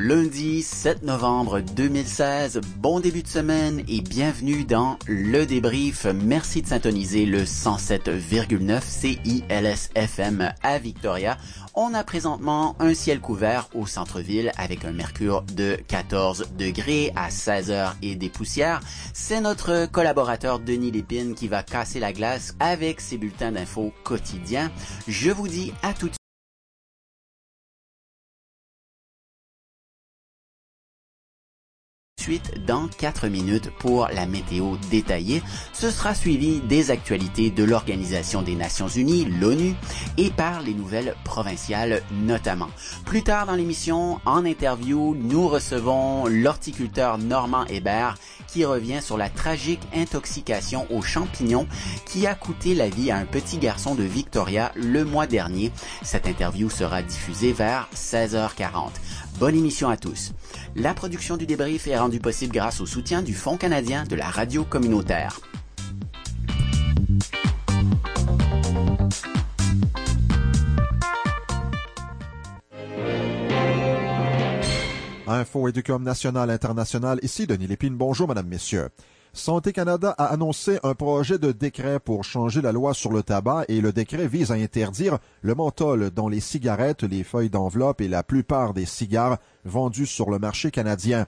lundi 7 novembre 2016. Bon début de semaine et bienvenue dans Le Débrief. Merci de syntoniser le 107,9 CILS FM à Victoria. On a présentement un ciel couvert au centre-ville avec un mercure de 14 degrés à 16 heures et des poussières. C'est notre collaborateur Denis Lépine qui va casser la glace avec ses bulletins d'infos quotidiens. Je vous dis à tout de suite dans 4 minutes pour la météo détaillée. Ce sera suivi des actualités de l'Organisation des Nations Unies, l'ONU, et par les nouvelles provinciales notamment. Plus tard dans l'émission, en interview, nous recevons l'horticulteur Normand Hébert qui revient sur la tragique intoxication aux champignons qui a coûté la vie à un petit garçon de Victoria le mois dernier. Cette interview sera diffusée vers 16h40. Bonne émission à tous. La production du débrief est rendue possible grâce au soutien du Fonds canadien de la radio communautaire. Info Éducom national international, ici Denis Lépine. Bonjour, Madame, Messieurs. Santé Canada a annoncé un projet de décret pour changer la loi sur le tabac et le décret vise à interdire le menthol dans les cigarettes, les feuilles d'enveloppe et la plupart des cigares vendus sur le marché canadien.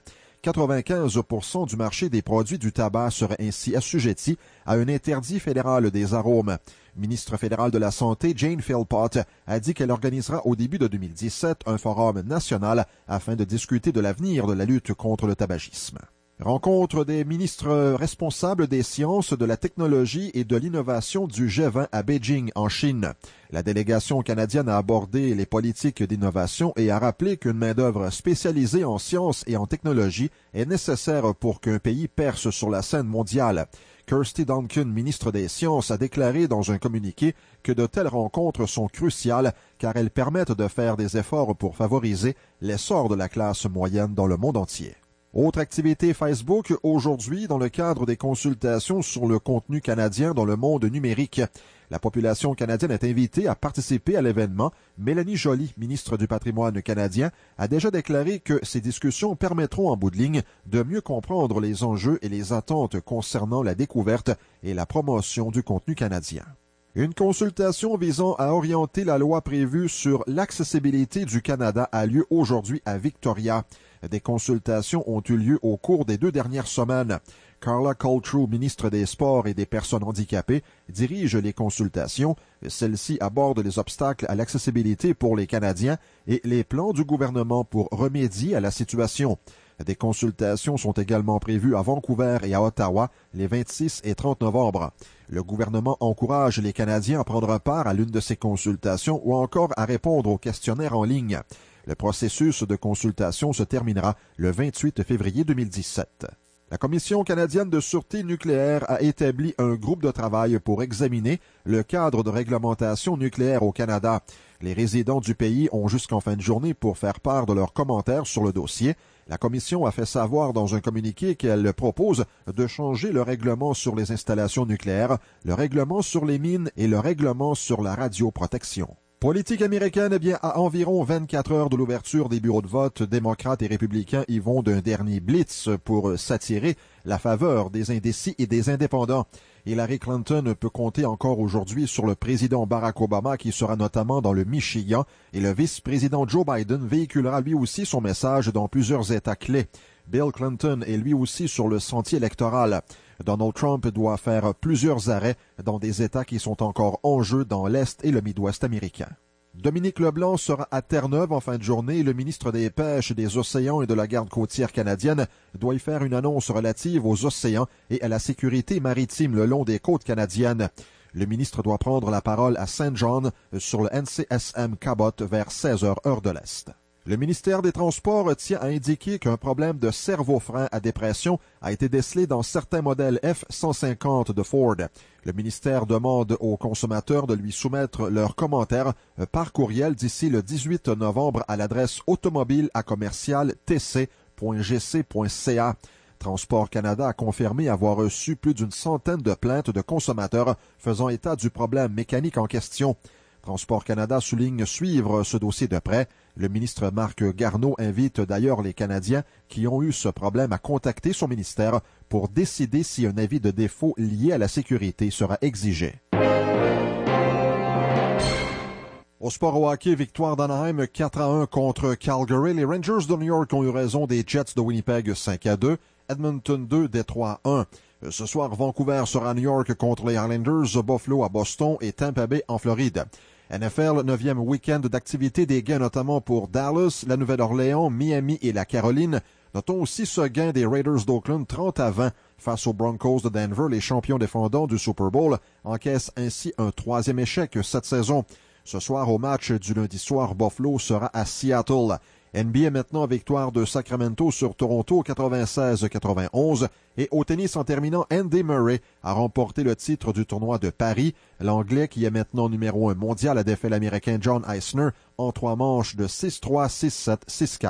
95% du marché des produits du tabac serait ainsi assujetti à un interdit fédéral des arômes. Ministre fédérale de la Santé, Jane Philpott, a dit qu'elle organisera au début de 2017 un forum national afin de discuter de l'avenir de la lutte contre le tabagisme. Rencontre des ministres responsables des sciences, de la technologie et de l'innovation du G20 à Beijing, en Chine. La délégation canadienne a abordé les politiques d'innovation et a rappelé qu'une main-d'œuvre spécialisée en sciences et en technologie est nécessaire pour qu'un pays perce sur la scène mondiale. Kirsty Duncan, ministre des Sciences, a déclaré dans un communiqué que de telles rencontres sont cruciales car elles permettent de faire des efforts pour favoriser l'essor de la classe moyenne dans le monde entier. Autre activité Facebook aujourd'hui dans le cadre des consultations sur le contenu canadien dans le monde numérique. La population canadienne est invitée à participer à l'événement. Mélanie Joly, ministre du Patrimoine canadien, a déjà déclaré que ces discussions permettront en bout de ligne de mieux comprendre les enjeux et les attentes concernant la découverte et la promotion du contenu canadien. Une consultation visant à orienter la loi prévue sur l'accessibilité du Canada a lieu aujourd'hui à Victoria. Des consultations ont eu lieu au cours des 2 dernières semaines. Carla Coltrou, ministre des Sports et des Personnes handicapées, dirige les consultations. Celle-ci aborde les obstacles à l'accessibilité pour les Canadiens et les plans du gouvernement pour remédier à la situation. Des consultations sont également prévues à Vancouver et à Ottawa les 26 et 30 novembre. Le gouvernement encourage les Canadiens à prendre part à l'une de ces consultations ou encore à répondre aux questionnaires en ligne. Le processus de consultation se terminera le 28 février 2017. La Commission canadienne de sûreté nucléaire a établi un groupe de travail pour examiner le cadre de réglementation nucléaire au Canada. Les résidents du pays ont jusqu'en fin de journée pour faire part de leurs commentaires sur le dossier. La Commission a fait savoir dans un communiqué qu'elle propose de changer le règlement sur les installations nucléaires, le règlement sur les mines et le règlement sur la radioprotection. Politique américaine, à environ 24 heures de l'ouverture des bureaux de vote, démocrates et républicains y vont d'un dernier blitz pour s'attirer la faveur des indécis et des indépendants. Hillary Clinton peut compter encore aujourd'hui sur le président Barack Obama qui sera notamment dans le Michigan et le vice-président Joe Biden véhiculera lui aussi son message dans plusieurs États clés. Bill Clinton est lui aussi sur le sentier électoral. Donald Trump doit faire plusieurs arrêts dans des États qui sont encore en jeu dans l'Est et le Midwest américain. Dominique Leblanc sera à Terre-Neuve en fin de journée. Le ministre des Pêches, des Océans et de la Garde côtière canadienne doit y faire une annonce relative aux océans et à la sécurité maritime le long des côtes canadiennes. Le ministre doit prendre la parole à Saint John sur le NCSM Cabot vers 16 heures heure de l'Est. Le ministère des Transports tient à indiquer qu'un problème de servo-frein à dépression a été décelé dans certains modèles F-150 de Ford. Le ministère demande aux consommateurs de lui soumettre leurs commentaires par courriel d'ici le 18 novembre à l'adresse automobile@tc.gc.ca. Transport Canada a confirmé avoir reçu plus d'une centaine de plaintes de consommateurs faisant état du problème mécanique en question. Transport Canada souligne suivre ce dossier de près. Le ministre Marc Garneau invite d'ailleurs les Canadiens qui ont eu ce problème à contacter son ministère pour décider si un avis de défaut lié à la sécurité sera exigé. Au sport au hockey, victoire d'Anaheim 4-1 contre Calgary. Les Rangers de New York ont eu raison des Jets de Winnipeg 5-2. Edmonton 2, Détroit 1. Ce soir, Vancouver sera à New York contre les Islanders, Buffalo à Boston et Tampa Bay en Floride. NFL, 9e week-end d'activité, des gains notamment pour Dallas, la Nouvelle-Orléans, Miami et la Caroline. Notons aussi ce gain des Raiders d'Oakland 30-20 face aux Broncos de Denver. Les champions défendants du Super Bowl encaissent ainsi un 3e échec cette saison. Ce soir, au match du lundi soir, Buffalo sera à Seattle. NBA maintenant, victoire de Sacramento sur Toronto 96-91. Et au tennis en terminant, Andy Murray a remporté le titre du tournoi de Paris. L'Anglais, qui est maintenant numéro 1 mondial, a défait l'Américain John Isner en 3 manches de 6-3, 6-7, 6-4.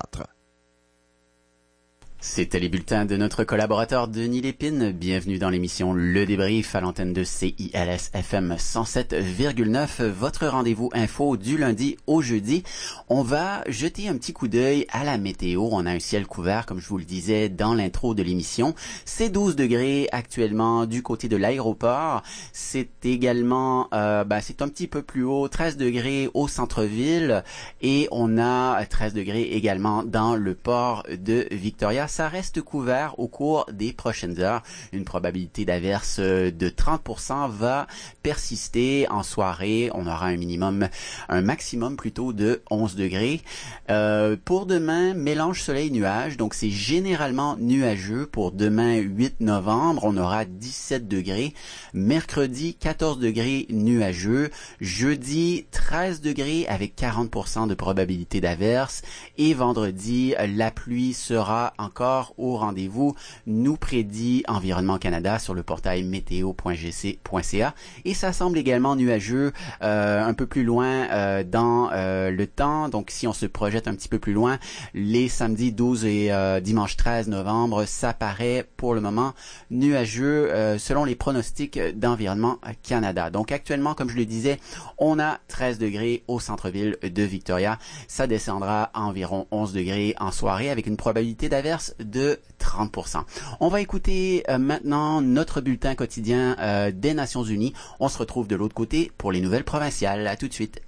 C'était les bulletins de notre collaborateur Denis Lépine. Bienvenue dans l'émission Le Débrief à l'antenne de CILS FM 107,9. Votre rendez-vous info du lundi au jeudi. On va jeter un petit coup d'œil à la météo. On a un ciel couvert, comme je vous le disais dans l'intro de l'émission. C'est 12 degrés actuellement du côté de l'aéroport. C'est également, c'est un petit peu plus haut, 13 degrés au centre-ville. Et on a 13 degrés également dans le port de Victoria. Ça reste couvert au cours des prochaines heures. Une probabilité d'averse de 30% va persister en soirée. On aura un maximum plutôt de 11 degrés. Pour demain, mélange soleil-nuage. Donc, c'est généralement nuageux. Pour demain, 8 novembre, on aura 17 degrés. Mercredi, 14 degrés nuageux. Jeudi, 13 degrés avec 40% de probabilité d'averse. Et vendredi, la pluie sera encore au rendez-vous, nous prédit Environnement Canada sur le portail météo.gc.ca. Et ça semble également nuageux un peu plus loin dans le temps. Donc, si on se projette un petit peu plus loin, les samedis 12 et dimanche 13 novembre, ça paraît pour le moment nuageux selon les pronostics d'Environnement Canada. Donc, actuellement, comme je le disais, on a 13 degrés au centre-ville de Victoria. Ça descendra à environ 11 degrés en soirée avec une probabilité d'averse de 30%. On va écouter maintenant notre bulletin quotidien des Nations Unies. On se retrouve de l'autre côté pour les nouvelles provinciales. À tout de suite.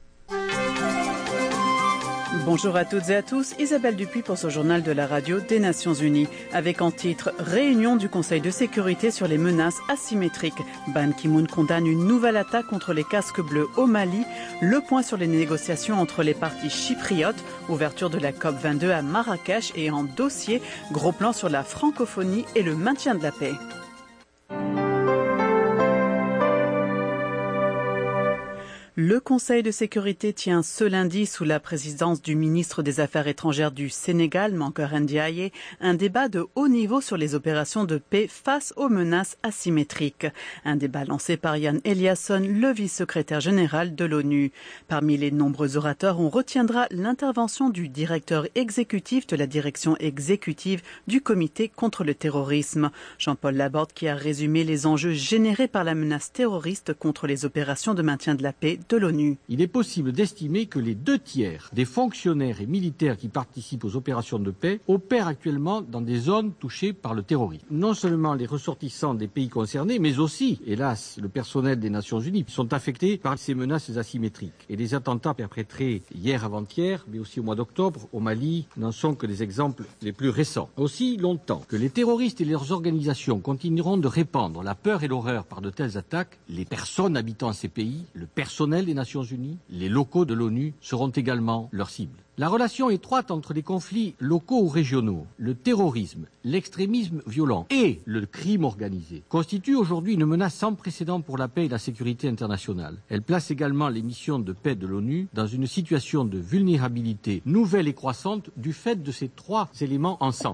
Bonjour à toutes et à tous, Isabelle Dupuis pour ce journal de la radio des Nations Unies. Avec en titre « Réunion du Conseil de sécurité sur les menaces asymétriques ». Ban Ki-moon condamne une nouvelle attaque contre les casques bleus au Mali. Le point sur les négociations entre les partis chypriotes. Ouverture de la COP22 à Marrakech et en dossier, gros plan sur la francophonie et le maintien de la paix. Le Conseil de sécurité tient ce lundi, sous la présidence du ministre des Affaires étrangères du Sénégal, Mankeur Ndiaye, un débat de haut niveau sur les opérations de paix face aux menaces asymétriques. Un débat lancé par Jan Eliasson, le vice-secrétaire général de l'ONU. Parmi les nombreux orateurs, on retiendra l'intervention du directeur exécutif de la direction exécutive du comité contre le terrorisme, Jean-Paul Laborde, qui a résumé les enjeux générés par la menace terroriste contre les opérations de maintien de la paix de l'ONU. Il est possible d'estimer que les 2/3 des fonctionnaires et militaires qui participent aux opérations de paix opèrent actuellement dans des zones touchées par le terrorisme. Non seulement les ressortissants des pays concernés, mais aussi, hélas, le personnel des Nations Unies sont affectés par ces menaces asymétriques. Et les attentats perpétrés hier avant-hier, mais aussi au mois d'octobre, au Mali, n'en sont que des exemples les plus récents. Aussi longtemps que les terroristes et leurs organisations continueront de répandre la peur et l'horreur par de telles attaques, les personnes habitant ces pays, le personnel des Nations Unies, les locaux de l'ONU seront également leurs cibles. La relation étroite entre les conflits locaux ou régionaux, le terrorisme, l'extrémisme violent et le crime organisé constitue aujourd'hui une menace sans précédent pour la paix et la sécurité internationale. Elle place également les missions de paix de l'ONU dans une situation de vulnérabilité nouvelle et croissante du fait de ces 3 éléments ensemble.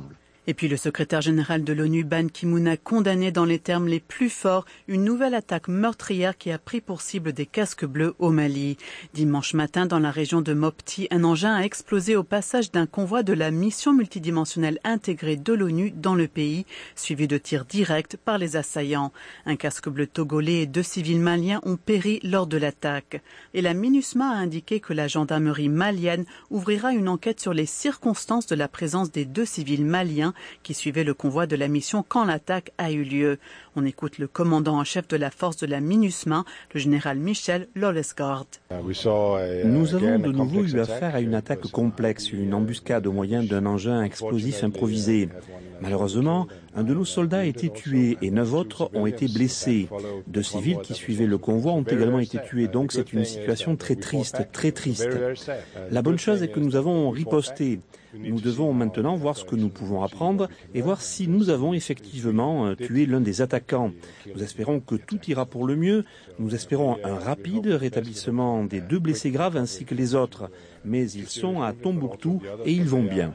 Et puis le secrétaire général de l'ONU, Ban Ki-moon, a condamné dans les termes les plus forts une nouvelle attaque meurtrière qui a pris pour cible des casques bleus au Mali. Dimanche matin, dans la région de Mopti, un engin a explosé au passage d'un convoi de la mission multidimensionnelle intégrée de l'ONU dans le pays, suivi de tirs directs par les assaillants. Un casque bleu togolais et 2 civils maliens ont péri lors de l'attaque. Et la MINUSMA a indiqué que la gendarmerie malienne ouvrira une enquête sur les circonstances de la présence des 2 civils maliens qui suivaient le convoi de la mission quand l'attaque a eu lieu. On écoute le commandant en chef de la force de la MINUSMA, le général Michel Lolesgaard. Nous avons de nouveau eu affaire à une attaque complexe, une embuscade au moyen d'un engin explosif improvisé. Malheureusement, un de nos soldats a été tué et 9 autres ont été blessés. 2 civils qui suivaient le convoi ont également été tués, donc c'est une situation très triste, très triste. La bonne chose est que nous avons riposté. Nous devons maintenant voir ce que nous pouvons apprendre et voir si nous avons effectivement tué l'un des attaquants. Nous espérons que tout ira pour le mieux. Nous espérons un rapide rétablissement des 2 blessés graves ainsi que les autres. Mais ils sont à Tombouctou et ils vont bien.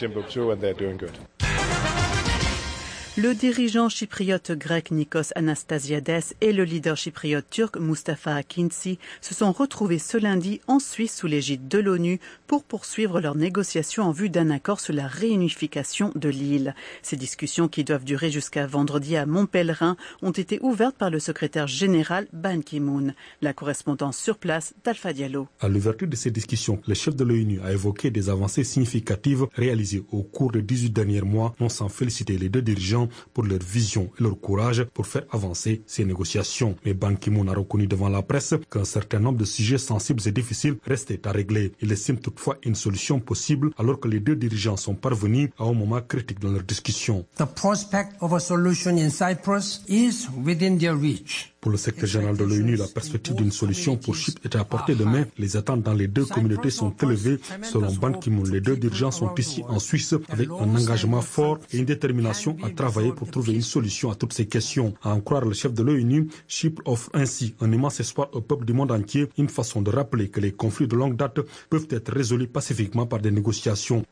Le dirigeant chypriote grec Nikos Anastasiades et le leader chypriote turc Mustafa Akinci se sont retrouvés ce lundi en Suisse sous l'égide de l'ONU pour poursuivre leurs négociations en vue d'un accord sur la réunification de l'île. Ces discussions, qui doivent durer jusqu'à vendredi à Montpellerin, ont été ouvertes par le secrétaire général Ban Ki-moon. La correspondance sur place d'Alpha Diallo. À l'ouverture de ces discussions, le chef de l'ONU a évoqué des avancées significatives réalisées au cours des 18 derniers mois, non sans féliciter les 2 dirigeants pour leur vision et leur courage pour faire avancer ces négociations. Mais Ban Ki-moon a reconnu devant la presse qu'un certain nombre de sujets sensibles et difficiles restaient à régler. Il estime toutefois une solution possible alors que les 2 dirigeants sont parvenus à un moment critique dans leurs discussions. The prospect of a solution in Cyprus is within their reach. Pour le secrétaire général de l'ONU, la perspective d'une solution pour Chypre est à portée de main. Les attentes dans les 2 communautés sont élevées. Selon Ban Ki-moon, les 2 dirigeants sont ici en Suisse avec un engagement fort et une détermination à travailler pour trouver une solution à toutes ces questions. À en croire le chef de l'ONU, Chypre offre ainsi un immense espoir au peuple du monde entier, une façon de rappeler que les conflits de longue date peuvent être résolus pacifiquement par des négociations.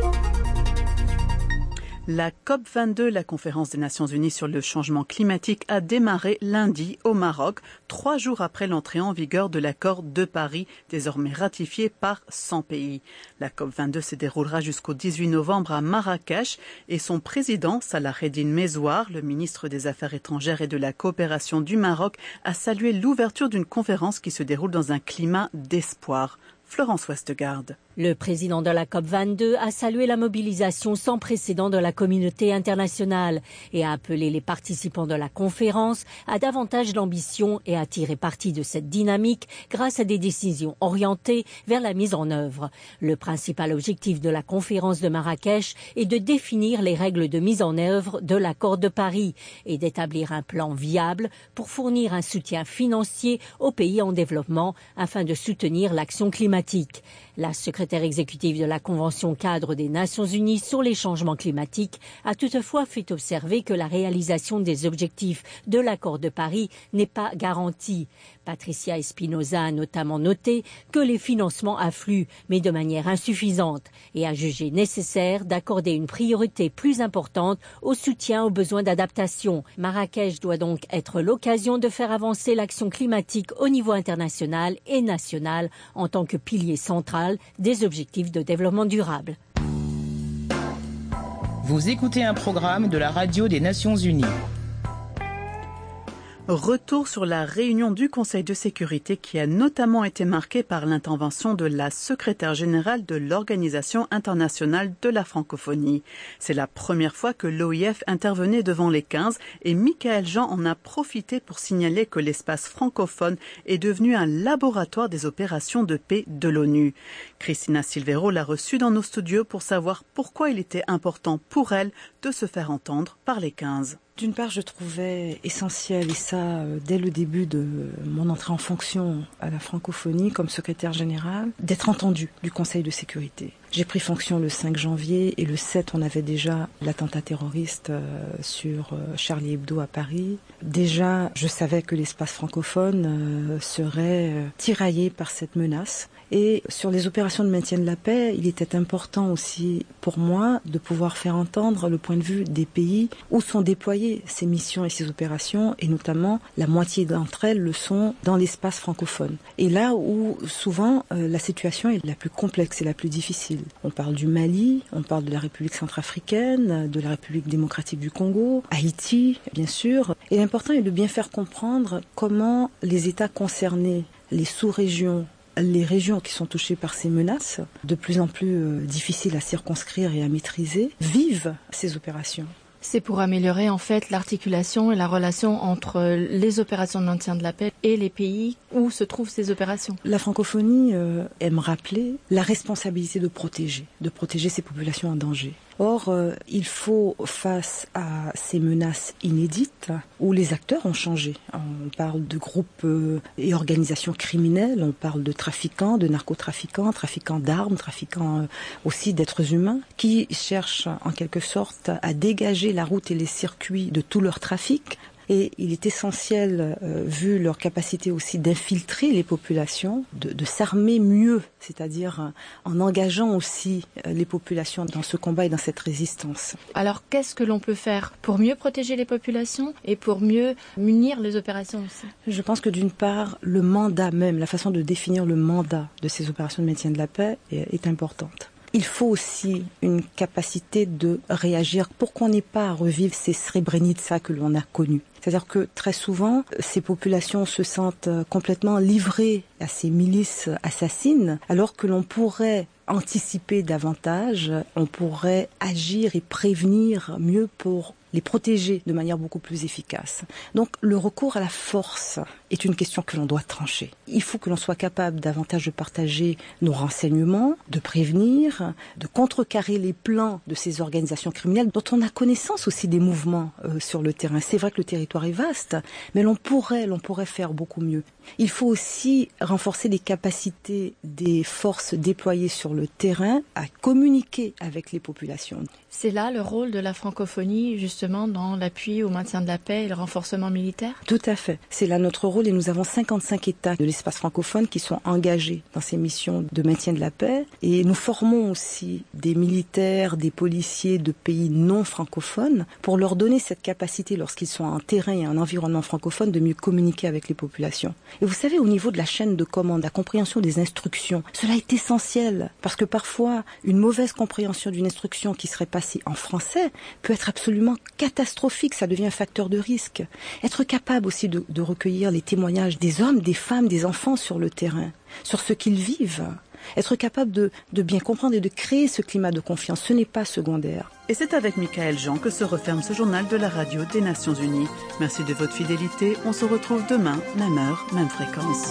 La COP22, la conférence des Nations Unies sur le changement climatique, a démarré lundi au Maroc, 3 jours après l'entrée en vigueur de l'accord de Paris, désormais ratifié par 100 pays. La COP22 se déroulera jusqu'au 18 novembre à Marrakech et son président, Salah Eddine Mezouar, le ministre des Affaires étrangères et de la coopération du Maroc, a salué l'ouverture d'une conférence qui se déroule dans un climat d'espoir. Florence Westgard. Le président de la COP22 a salué la mobilisation sans précédent de la communauté internationale et a appelé les participants de la conférence à davantage d'ambition et à tirer parti de cette dynamique grâce à des décisions orientées vers la mise en œuvre. Le principal objectif de la conférence de Marrakech est de définir les règles de mise en œuvre de l'accord de Paris et d'établir un plan viable pour fournir un soutien financier aux pays en développement afin de soutenir l'action climatique. La secrétaire exécutive de la Convention cadre des Nations Unies sur les changements climatiques a toutefois fait observer que la réalisation des objectifs de l'accord de Paris n'est pas garantie. Patricia Espinosa a notamment noté que les financements affluent, mais de manière insuffisante, et a jugé nécessaire d'accorder une priorité plus importante au soutien aux besoins d'adaptation. Marrakech doit donc être l'occasion de faire avancer l'action climatique au niveau international et national en tant que pilier central des objectifs de développement durable. Vous écoutez un programme de la radio des Nations Unies. Retour sur la réunion du Conseil de sécurité qui a notamment été marquée par l'intervention de la secrétaire générale de l'Organisation internationale de la francophonie. C'est la première fois que l'OIF intervenait devant les 15 et Michaël Jean en a profité pour signaler que l'espace francophone est devenu un laboratoire des opérations de paix de l'ONU. Christina Silvero l'a reçue dans nos studios pour savoir pourquoi il était important pour elle de se faire entendre par les 15. D'une part, je trouvais essentiel, et ça dès le début de mon entrée en fonction à la francophonie comme secrétaire générale, d'être entendue du Conseil de sécurité. J'ai pris fonction le 5 janvier et le 7, on avait déjà l'attentat terroriste sur Charlie Hebdo à Paris. Déjà, je savais que l'espace francophone serait tiraillé par cette menace Et sur les opérations de maintien de la paix, il était important aussi pour moi de pouvoir faire entendre le point de vue des pays où sont déployées ces missions et ces opérations, et notamment la moitié d'entre elles le sont dans l'espace francophone. Et là où souvent la situation est la plus complexe et la plus difficile. On parle du Mali, on parle de la République centrafricaine, de la République démocratique du Congo, Haïti, bien sûr. Et l'important est de bien faire comprendre comment les États concernés, les sous-régions, les régions qui sont touchées par ces menaces, de plus en plus difficiles à circonscrire et à maîtriser, vivent ces opérations. C'est pour améliorer en fait l'articulation et la relation entre les opérations de maintien de la paix et les pays où se trouvent ces opérations. La francophonie aime rappeler la responsabilité de protéger ces populations en danger. Or, il faut, face à ces menaces inédites, où les acteurs ont changé. On parle de groupes et organisations criminelles, on parle de trafiquants, de narcotrafiquants, trafiquants d'armes, trafiquants aussi d'êtres humains, qui cherchent en quelque sorte à dégager la route et les circuits de tout leur trafic. Et il est essentiel, vu leur capacité aussi d'infiltrer les populations, de s'armer mieux, c'est-à-dire en engageant aussi les populations dans ce combat et dans cette résistance. Alors qu'est-ce que l'on peut faire pour mieux protéger les populations et pour mieux munir les opérations aussi? Je pense que d'une part, le mandat même, la façon de définir le mandat de ces opérations de maintien de la paix est importante. Il faut aussi une capacité de réagir pour qu'on n'ait pas à revivre ces Srebrenica que l'on a connus. C'est-à-dire que très souvent, ces populations se sentent complètement livrées à ces milices assassines, alors que l'on pourrait anticiper davantage, on pourrait agir et prévenir mieux pour les protéger de manière beaucoup plus efficace. Donc le recours à la force est une question que l'on doit trancher. Il faut que l'on soit capable davantage de partager nos renseignements, de prévenir, de contrecarrer les plans de ces organisations criminelles dont on a connaissance aussi des mouvements sur le terrain. C'est vrai que le territoire est vaste, mais l'on pourrait faire beaucoup mieux. Il faut aussi renforcer les capacités des forces déployées sur le terrain à communiquer avec les populations. C'est là le rôle de la francophonie, justement, dans l'appui au maintien de la paix et le renforcement militaire? Tout à fait. C'est là notre rôle et nous avons 55 États de l'espace francophone qui sont engagés dans ces missions de maintien de la paix. Et nous formons aussi des militaires, des policiers de pays non francophones pour leur donner cette capacité, lorsqu'ils sont en terrain et en environnement francophone, de mieux communiquer avec les populations. Et vous savez, au niveau de la chaîne de commande, la compréhension des instructions, cela est essentiel parce que parfois, une mauvaise compréhension d'une instruction qui serait passée en français peut être absolument catastrophique, ça devient un facteur de risque. Être capable aussi de recueillir les témoignages des hommes, des femmes, des enfants sur le terrain, sur ce qu'ils vivent. Être capable de bien comprendre et de créer ce climat de confiance, ce n'est pas secondaire. Et c'est avec Michaël Jean que se referme ce journal de la radio des Nations Unies. Merci de votre fidélité. On se retrouve demain, même heure, même fréquence.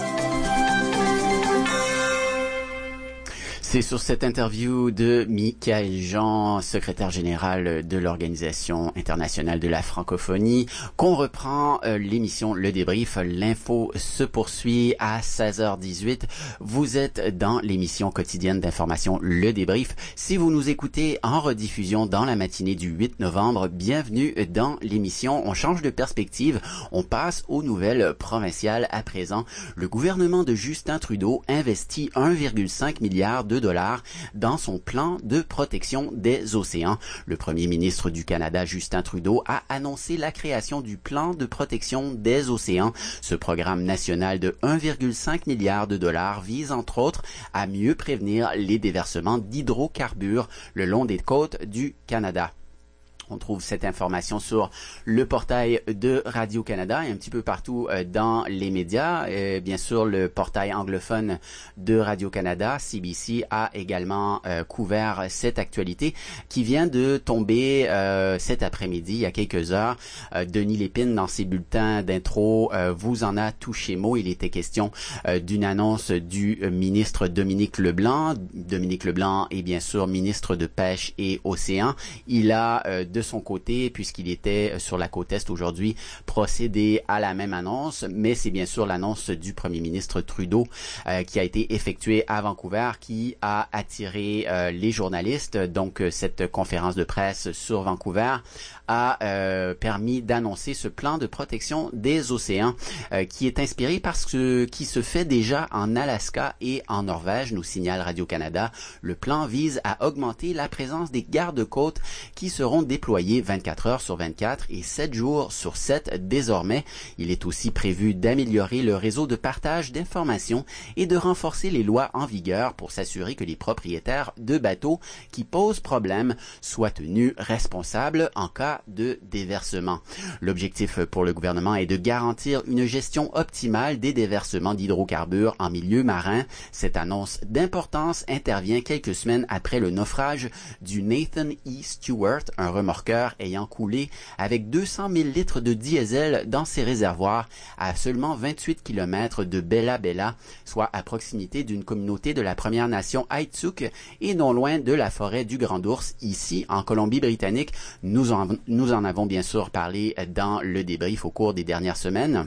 C'est sur cette interview de Michaël Jean, secrétaire général de l'Organisation internationale de la francophonie, qu'on reprend l'émission Le Débrief. L'info se poursuit à 16h18. Vous êtes dans l'émission quotidienne d'information Le Débrief. Si vous nous écoutez en rediffusion dans la matinée du 8 novembre, bienvenue dans l'émission. On change de perspective. On passe aux nouvelles provinciales à présent. Le gouvernement de Justin Trudeau investit 1,5 milliard de dollars dans son plan de protection des océans. Le premier ministre du Canada, Justin Trudeau, a annoncé la création du plan de protection des océans. Ce programme national de 1,5 milliard de dollars vise entre autres à mieux prévenir les déversements d'hydrocarbures le long des côtes du Canada. On trouve cette information sur le portail de Radio-Canada et un petit peu partout dans les médias. Bien sûr, le portail anglophone de Radio-Canada, CBC, a également couvert cette actualité qui vient de tomber cet après-midi, il y a quelques heures. Denis Lépine, dans ses bulletins d'intro, vous en a touché mot. Il était question d'une annonce du ministre Dominique Leblanc. Dominique Leblanc est bien sûr ministre de Pêche et Océan. Il a de son côté, puisqu'il était sur la côte Est aujourd'hui, procédé à la même annonce, mais c'est bien sûr l'annonce du premier ministre Trudeau qui a été effectuée à Vancouver qui a attiré les journalistes. Donc, cette conférence de presse sur Vancouver a permis d'annoncer ce plan de protection des océans qui est inspiré par ce qui se fait déjà en Alaska et en Norvège, nous signale Radio-Canada. Le plan vise à augmenter la présence des gardes-côtes qui seront déployés 24 heures sur 24 et 7 jours sur 7 désormais. Il est aussi prévu d'améliorer le réseau de partage d'informations et de renforcer les lois en vigueur pour s'assurer que les propriétaires de bateaux qui posent problème soient tenus responsables en cas de déversement. L'objectif pour le gouvernement est de garantir une gestion optimale des déversements d'hydrocarbures en milieu marin. Cette annonce d'importance intervient quelques semaines après le naufrage du Nathan E. Stewart, un remorqueur ayant coulé avec 200 000 litres de diesel dans ses réservoirs à seulement 28 km de Bella Bella, soit à proximité d'une communauté de la Première Nation Haïtsouk et non loin de la forêt du Grand Ours, ici en Colombie-Britannique. Nous en avons bien sûr parlé dans le débrief au cours des dernières semaines.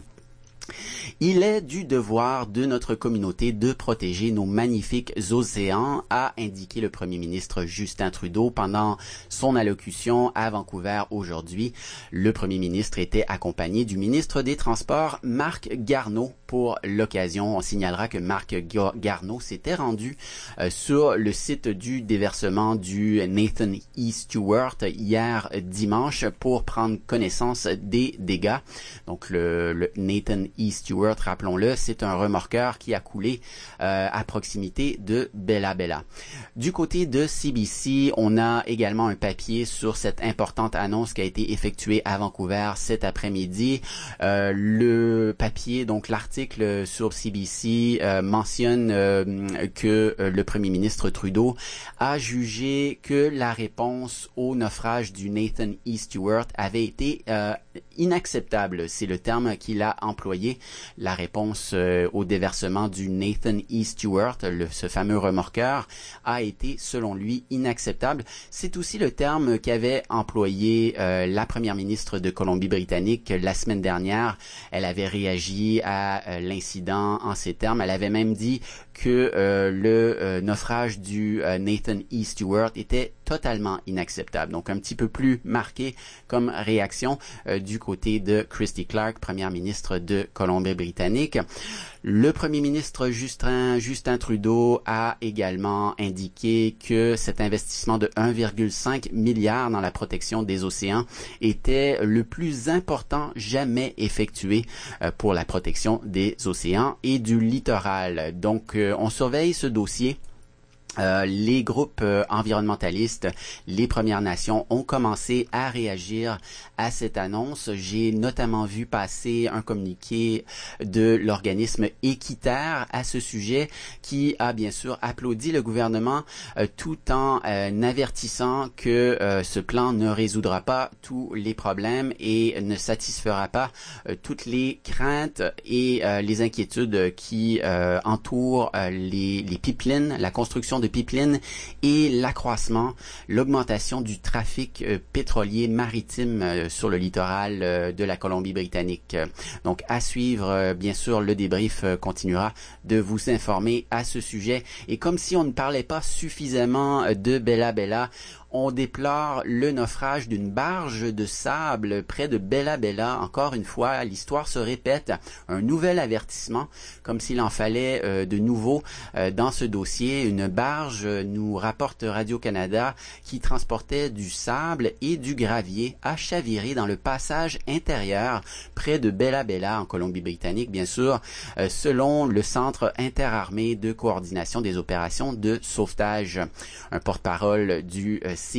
Il est du devoir de notre communauté de protéger nos magnifiques océans, a indiqué le premier ministre Justin Trudeau pendant son allocution à Vancouver aujourd'hui. Le premier ministre était accompagné du ministre des Transports, Marc Garneau. Pour l'occasion, on signalera que Marc Garneau s'était rendu sur le site du déversement du Nathan E. Stewart hier dimanche pour prendre connaissance des dégâts. Donc le Nathan E. Stewart, rappelons-le, c'est un remorqueur qui a coulé à proximité de Bella Bella. Du côté de CBC, on a également un papier sur cette importante annonce qui a été effectuée à Vancouver cet après-midi. Le papier, donc l'article sur CBC mentionne que le premier ministre Trudeau a jugé que la réponse au naufrage du Nathan E. Stewart avait été inacceptable. C'est le terme qu'il a employé. La réponse au déversement du Nathan E. Stewart, ce fameux remorqueur, a été, selon lui, inacceptable. C'est aussi le terme qu'avait employé la première ministre de Colombie-Britannique la semaine dernière. Elle avait réagi à l'incident en ces termes. Elle avait même dit que le naufrage du Nathan E. Stewart était totalement inacceptable. Donc un petit peu plus marqué comme réaction du côté de Christy Clark, première ministre de Colombie-Britannique. Le premier ministre Justin Trudeau a également indiqué que cet investissement de 1,5 milliard dans la protection des océans était le plus important jamais effectué pour la protection des océans et du littoral. Donc, on surveille ce dossier. Les groupes environnementalistes, les Premières Nations ont commencé à réagir à cette annonce. J'ai notamment vu passer un communiqué de l'organisme Équiterre à ce sujet qui a bien sûr applaudi le gouvernement tout en avertissant que ce plan ne résoudra pas tous les problèmes et ne satisfera pas toutes les craintes et les inquiétudes qui entourent les pipelines, la construction de pipelines et l'accroissement, l'augmentation du trafic pétrolier maritime sur le littoral de la Colombie-Britannique. Donc, à suivre, bien sûr, le débrief continuera de vous informer à ce sujet. Et comme si on ne parlait pas suffisamment de Bella Bella, on déplore le naufrage d'une barge de sable près de Bella Bella. Encore une fois, l'histoire se répète. Un nouvel avertissement, comme s'il en fallait de nouveau dans ce dossier. Une barge, nous rapporte Radio-Canada, qui transportait du sable et du gravier, a chaviré dans le passage intérieur près de Bella Bella en Colombie-Britannique, bien sûr, selon le Centre interarmé de coordination des opérations de sauvetage. Un porte-parole du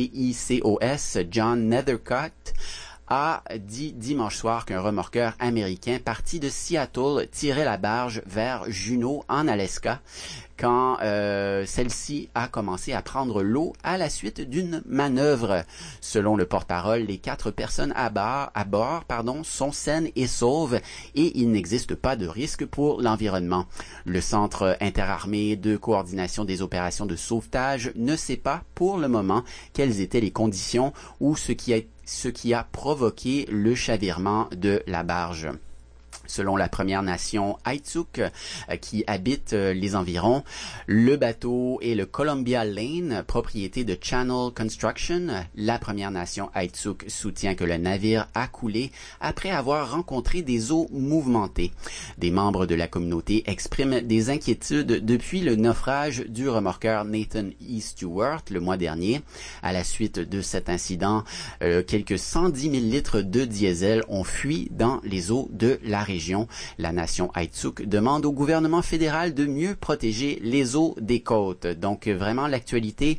CICOS, John Nethercott, a dit dimanche soir qu'un remorqueur américain parti de Seattle tirait la barge vers Juneau, en Alaska, quand celle-ci a commencé à prendre l'eau à la suite d'une manœuvre. Selon le porte-parole, les 4 personnes à bord, sont saines et sauves et il n'existe pas de risque pour l'environnement. Le Centre interarmé de coordination des opérations de sauvetage ne sait pas pour le moment quelles étaient les conditions ou ce qui a provoqué le chavirement de la barge. Selon la Première Nation Aitsuk qui habite les environs, le bateau est le Columbia Lane, propriété de Channel Construction. La Première Nation Aitsuk soutient que le navire a coulé après avoir rencontré des eaux mouvementées. Des membres de la communauté expriment des inquiétudes depuis le naufrage du remorqueur Nathan E. Stewart le mois dernier. À la suite de cet incident, quelques 110 000 litres de diesel ont fui dans les eaux de la région. La nation Aitsuk demande au gouvernement fédéral de mieux protéger les eaux des côtes. Donc vraiment l'actualité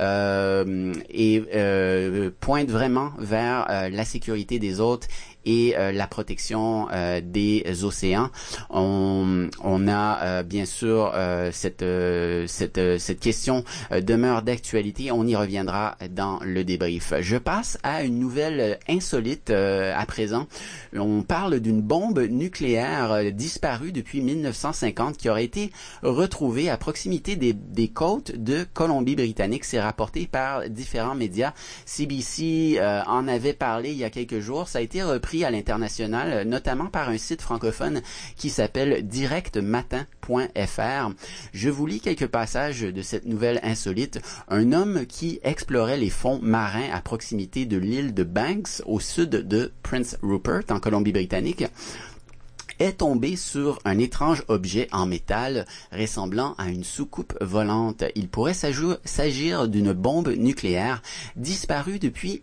pointe vraiment vers la sécurité des hôtes et la protection des océans. On a bien sûr cette question demeure d'actualité. On y reviendra dans le débrief. Je passe à une nouvelle insolite à présent. On parle d'une bombe nucléaire disparue depuis 1950 qui aurait été retrouvée à proximité des côtes de Colombie-Britannique. C'est rapporté par différents médias. CBC en avait parlé il y a quelques jours. Ça a été repris à l'international, notamment par un site francophone qui s'appelle directmatin.fr. Je vous lis quelques passages de cette nouvelle insolite. Un homme qui explorait les fonds marins à proximité de l'île de Banks, au sud de Prince Rupert, en Colombie-Britannique, est tombé sur un étrange objet en métal ressemblant à une soucoupe volante. Il pourrait s'agir d'une bombe nucléaire disparue depuis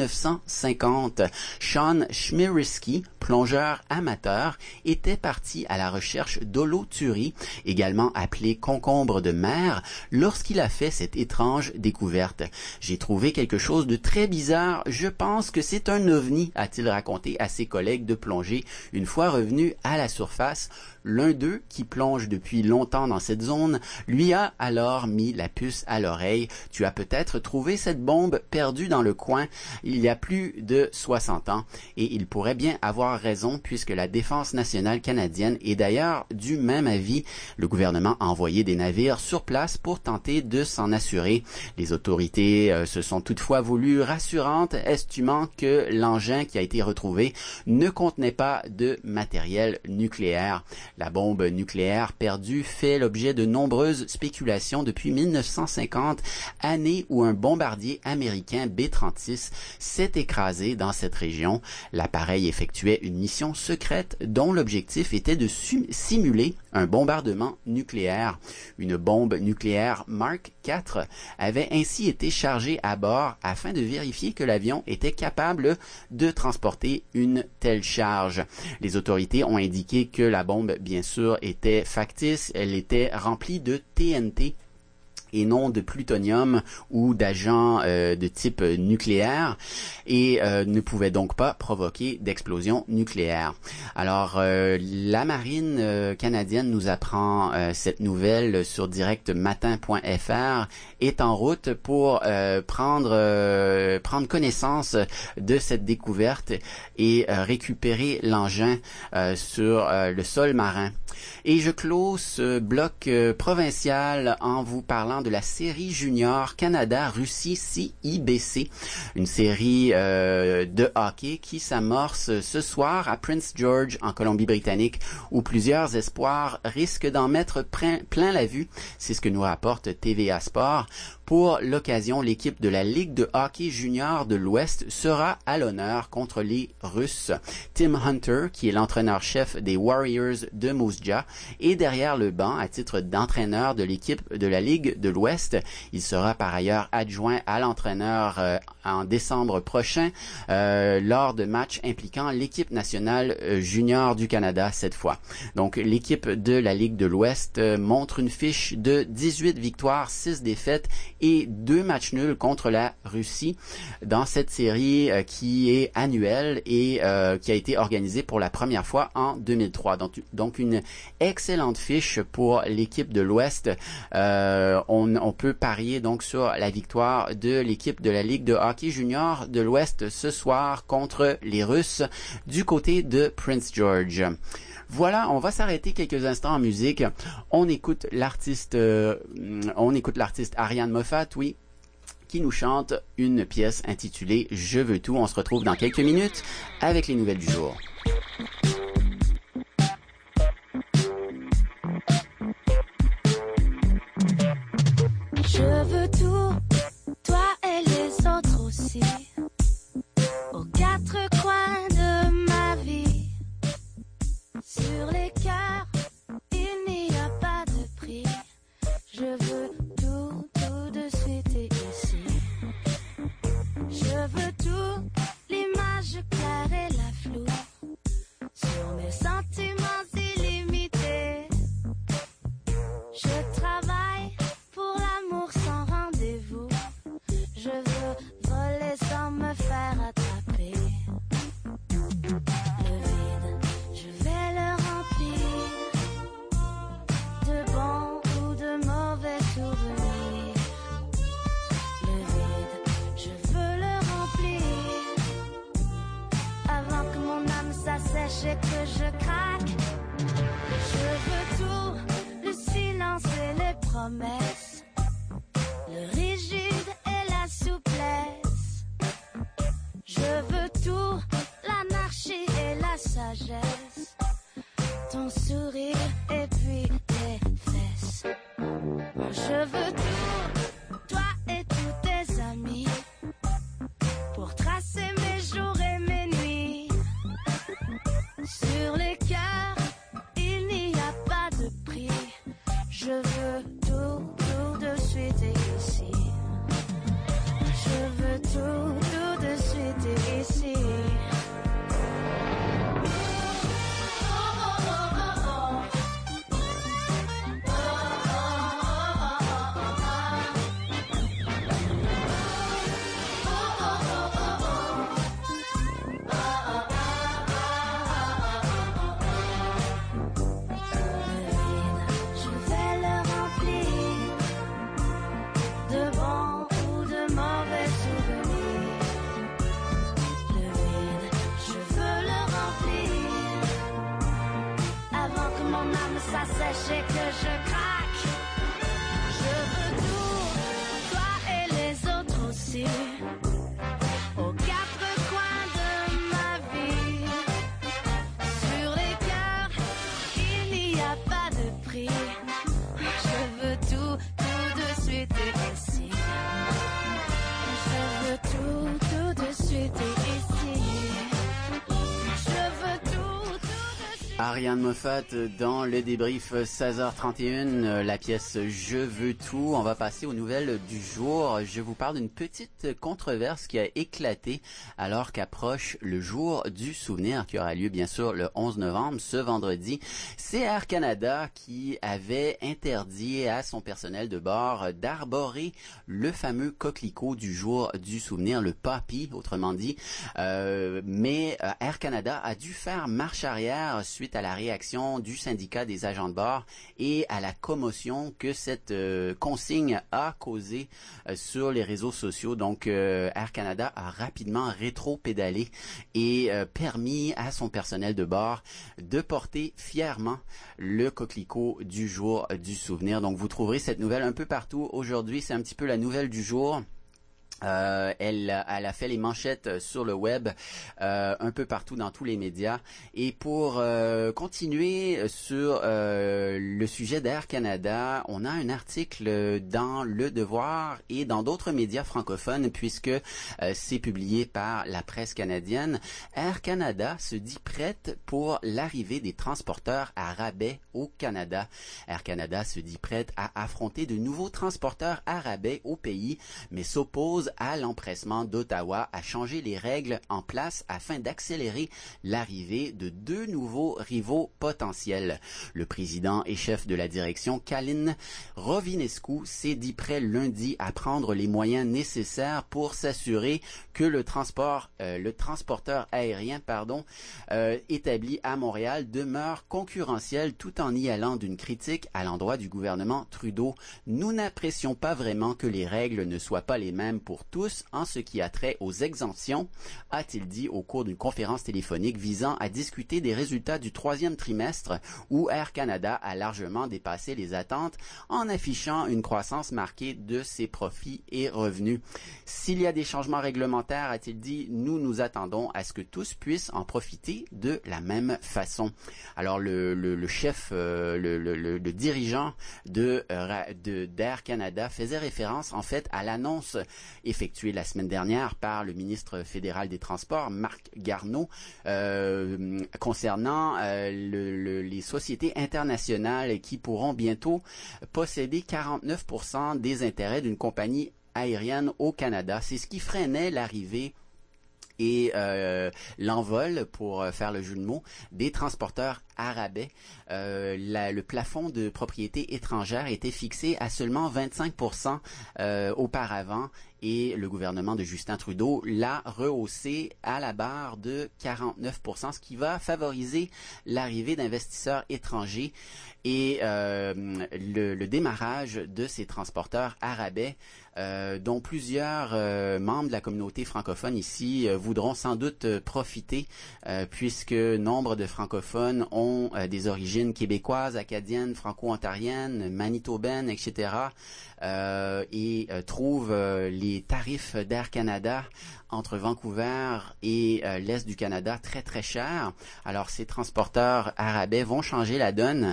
1950. Sean Schmierski, plongeur amateur, était parti à la recherche d'holothuries, également appelée concombre de mer, lorsqu'il a fait cette étrange découverte. J'ai trouvé quelque chose de très bizarre. Je pense que c'est un ovni, a-t-il raconté à ses collègues de plongée une fois revenu à la surface. L'un d'eux, qui plonge depuis longtemps dans cette zone, lui a alors mis la puce à l'oreille. Tu as peut-être trouvé cette bombe perdue dans le coin il y a plus de 60 ans. Et il pourrait bien avoir raison puisque la Défense nationale canadienne est d'ailleurs du même avis. Le gouvernement a envoyé des navires sur place pour tenter de s'en assurer. Les autorités se sont toutefois voulues rassurantes, estimant que l'engin qui a été retrouvé ne contenait pas de matériel nucléaire. La bombe nucléaire perdue fait l'objet de nombreuses spéculations depuis 1950, année où un bombardier américain B-36 s'est écrasé dans cette région. L'appareil effectuait une mission secrète dont l'objectif était de simuler un bombardement nucléaire. Une bombe nucléaire Mark IV avait ainsi été chargée à bord afin de vérifier que l'avion était capable de transporter une telle charge. Les autorités ont indiqué que la bombe, bien sûr, était factice. Elle était remplie de TNT et non de plutonium ou d'agents de type nucléaire et ne pouvait donc pas provoquer d'explosion nucléaire. Alors, la marine canadienne nous apprend cette nouvelle sur directmatin.fr, est en route pour prendre connaissance de cette découverte et récupérer l'engin sur le sol marin. Et je close ce bloc provincial en vous parlant de la série junior Canada-Russie CIBC, une série de hockey qui s'amorce ce soir à Prince George en Colombie-Britannique, où plusieurs espoirs risquent d'en mettre plein la vue. C'est ce que nous rapporte TVA Sport. Pour l'occasion, l'équipe de la Ligue de hockey junior de l'Ouest sera à l'honneur contre les Russes. Tim Hunter, qui est l'entraîneur-chef des Warriors de Moose Jaw, est derrière le banc à titre d'entraîneur de l'équipe de la Ligue de de l'Ouest. Il sera par ailleurs adjoint à l'entraîneur en décembre prochain lors de matchs impliquant l'équipe nationale junior du Canada cette fois. Donc l'équipe de la Ligue de l'Ouest montre une fiche de 18 victoires, 6 défaites et 2 matchs nuls contre la Russie dans cette série qui est annuelle et qui a été organisée pour la première fois en 2003. Donc une excellente fiche pour l'équipe de l'Ouest. On peut parier donc sur la victoire de l'équipe de la Ligue de hockey junior de l'Ouest ce soir contre les Russes du côté de Prince George. Voilà, on va s'arrêter quelques instants en musique. On écoute l'artiste Ariane Moffat, oui, qui nous chante une pièce intitulée « Je veux tout ». On se retrouve dans quelques minutes avec les nouvelles du jour. Je veux tout, toi et les autres aussi, aux quatre coins de ma vie. Sur les cœurs, il n'y a pas de prix. Je veux tout, tout de suite et ici. Je veux tout, l'image claire et la floue, sur mes sentiments illimités. Je travaille pour l'amour sans rendez-vous. Je veux voler sans me faire attraper. Le vide, je vais le remplir de bons ou de mauvais souvenirs. Le vide, je veux le remplir avant que mon âme s'assèche et que je craque. Je veux tout, le silence et les promesses, le rigide et la souplesse. Je veux tout, l'anarchie et la sagesse, ton sourire et puis tes fesses. Je veux tout, toi et tous tes amis, pour tracer mes jours et mes nuits. Sur les cœurs, il n'y a pas de prix. Je veux tout, tout de suite et ici. Je veux tout, tout de suite et ici. Ça sèche et que je craque. Je veux tout, toi et les autres aussi, aux quatre coins de ma vie. Sur les cœurs, il n'y a pas de prix. Je veux tout, tout de suite et ici. Je veux tout, tout de suite et ici. Je veux tout. Ariane Moffat dans le débrief 16h31, la pièce « Je veux tout ». On va passer aux nouvelles du jour. Je vous parle d'une petite controverse qui a éclaté alors qu'approche le jour du souvenir qui aura lieu bien sûr le 11 novembre, ce vendredi. C'est Air Canada qui avait interdit à son personnel de bord d'arborer le fameux coquelicot du jour du souvenir, le poppy autrement dit. Mais Air Canada a dû faire marche arrière suite à la réaction du syndicat des agents de bord et à la commotion que cette consigne a causée sur les réseaux sociaux. Donc, Air Canada a rapidement rétro-pédalé et permis à son personnel de bord de porter fièrement le coquelicot du jour du souvenir. Donc, vous trouverez cette nouvelle un peu partout aujourd'hui. C'est un petit peu la nouvelle du jour. Elle a fait les manchettes sur le web, un peu partout dans tous les médias. Et pour continuer sur le sujet d'Air Canada, on a un article dans Le Devoir et dans d'autres médias francophones, puisque c'est publié par la presse canadienne. Air Canada se dit prête pour l'arrivée des transporteurs à rabais au Canada. Air Canada se dit prête à affronter de nouveaux transporteurs à rabais au pays, mais s'oppose à l'empressement d'Ottawa à changer les règles en place afin d'accélérer l'arrivée de 2 nouveaux rivaux potentiels. Le président et chef de la direction, Călin Rovinescu, s'est dit prêt lundi à prendre les moyens nécessaires pour s'assurer que le transporteur aérien établi à Montréal demeure concurrentiel tout en y allant d'une critique à l'endroit du gouvernement Trudeau. Nous n'apprécions pas vraiment que les règles ne soient pas les mêmes pour tous en ce qui a trait aux exemptions, a-t-il dit au cours d'une conférence téléphonique visant à discuter des résultats du 3e trimestre où Air Canada a largement dépassé les attentes en affichant une croissance marquée de ses profits et revenus. S'il y a des changements réglementaires, a-t-il dit, nous attendons à ce que tous puissent en profiter de la même façon. Alors le chef, le dirigeant d'Air Canada faisait référence en fait à l'annonce effectué la semaine dernière par le ministre fédéral des Transports, Marc Garneau, concernant les sociétés internationales qui pourront bientôt posséder 49% des intérêts d'une compagnie aérienne au Canada. C'est ce qui freinait l'arrivée et l'envol, pour faire le jeu de mots, des transporteurs à rabais. Le plafond de propriété étrangère était fixé à seulement 25% auparavant et le gouvernement de Justin Trudeau l'a rehaussé à la barre de 49%, ce qui va favoriser l'arrivée d'investisseurs étrangers et le démarrage de ces transporteurs à rabais, dont plusieurs membres de la communauté francophone ici voudront sans doute profiter, puisque nombre de francophones ont des origines québécoises, acadiennes, franco-ontariennes, manitobaines, etc. Et trouvent les tarifs d'Air Canada entre Vancouver et l'Est du Canada très très chers. Alors ces transporteurs à rabais vont changer la donne.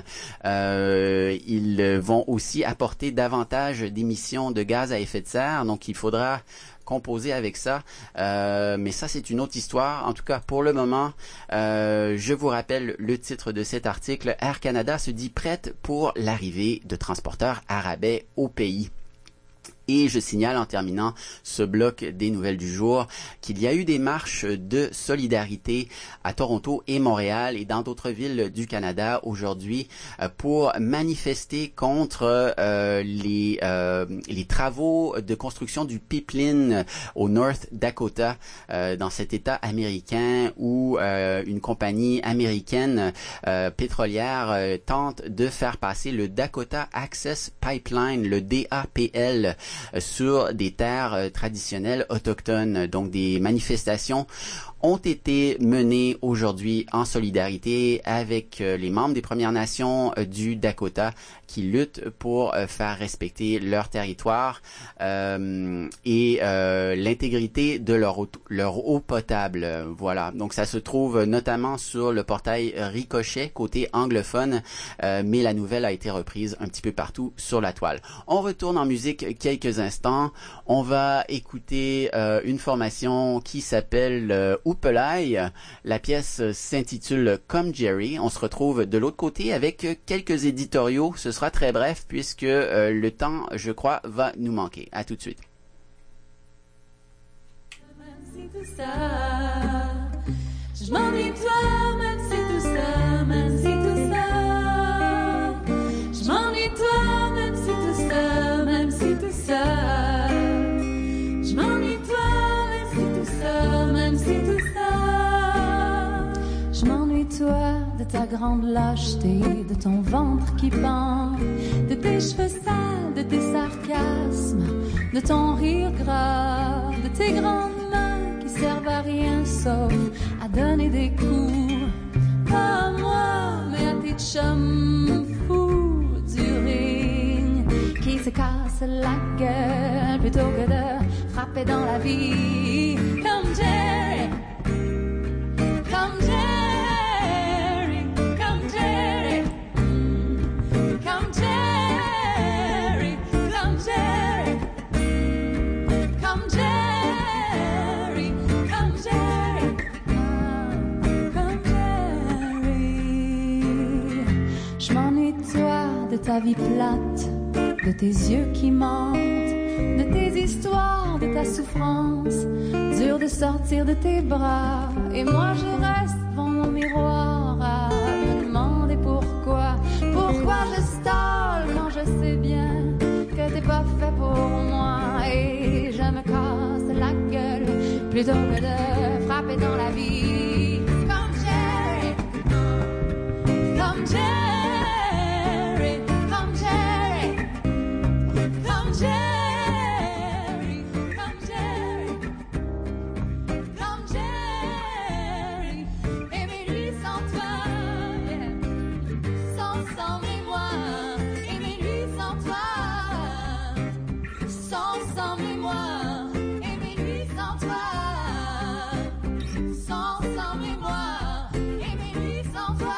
Ils vont aussi apporter davantage d'émissions de gaz à effet de serre, donc il faudra composer avec ça, mais ça c'est une autre histoire. En tout cas, pour le moment, je vous rappelle le titre de cet article. Air Canada se dit prête pour l'arrivée de transporteurs à rabais au pays. Et je signale en terminant ce bloc des nouvelles du jour qu'il y a eu des marches de solidarité à Toronto et Montréal et dans d'autres villes du Canada aujourd'hui pour manifester contre les travaux de construction du pipeline au North Dakota, dans cet État américain où une compagnie américaine pétrolière tente de faire passer le Dakota Access Pipeline, le DAPL, sur des terres traditionnelles autochtones. Donc des manifestations ont été menées aujourd'hui en solidarité avec les membres des Premières Nations du Dakota qui luttent pour faire respecter leur territoire et l'intégrité de leur eau potable. Voilà, donc ça se trouve notamment sur le portail Ricochet côté anglophone, mais la nouvelle a été reprise un petit peu partout sur la toile. On retourne en musique quelques instants. On va écouter une formation qui s'appelle Oupelay. La pièce s'intitule Comme Jerry. On se retrouve de l'autre côté avec quelques éditoriaux. Ce sera très bref puisque le temps, je crois, va nous manquer. À tout de suite. Même si tout ça, je m'ennuie de toi, même si tout ça, même si tout ça, je m'ennuie de toi, même si tout ça, même si tout ça, je m'ennuie de toi, même si tout ça, même si tout ça, je m'ennuie de toi, de ta grande lâcheté, de ton ventre qui pend, de tes cheveux sales, de tes sarcasmes, de ton rire gras, de tes grandes mains qui servent à rien sauf à donner des coups. Pas à moi, mais à tes chums fous du ring qui se cassent la gueule plutôt que de frapper frapper dans la vie. Comme Jerry, comme Jerry, comme Jerry, comme Jerry, comme Jerry, comme Jerry, comme Jerry, comme Jerry. Je m'ennuie de toi, de ta vie plate, de tes yeux qui mentent, de tes histoires, de ta souffrance, dur de sortir de tes bras. Et moi je reste devant mon miroir à me demander pourquoi je stalle quand je sais bien que t'es pas fait pour moi. Et je me casse la gueule plutôt que de frapper dans la vie. Comme Jerry, comme Jerry, comme Jerry, comme Jerry, comme Jerry, comme Jerry. Aimez-lui sans toi, yeah. Sans mémoire. Aimez-lui sans toi, sans mémoire. Aimez-lui sans toi, sans mémoire. Aimez-lui sans toi,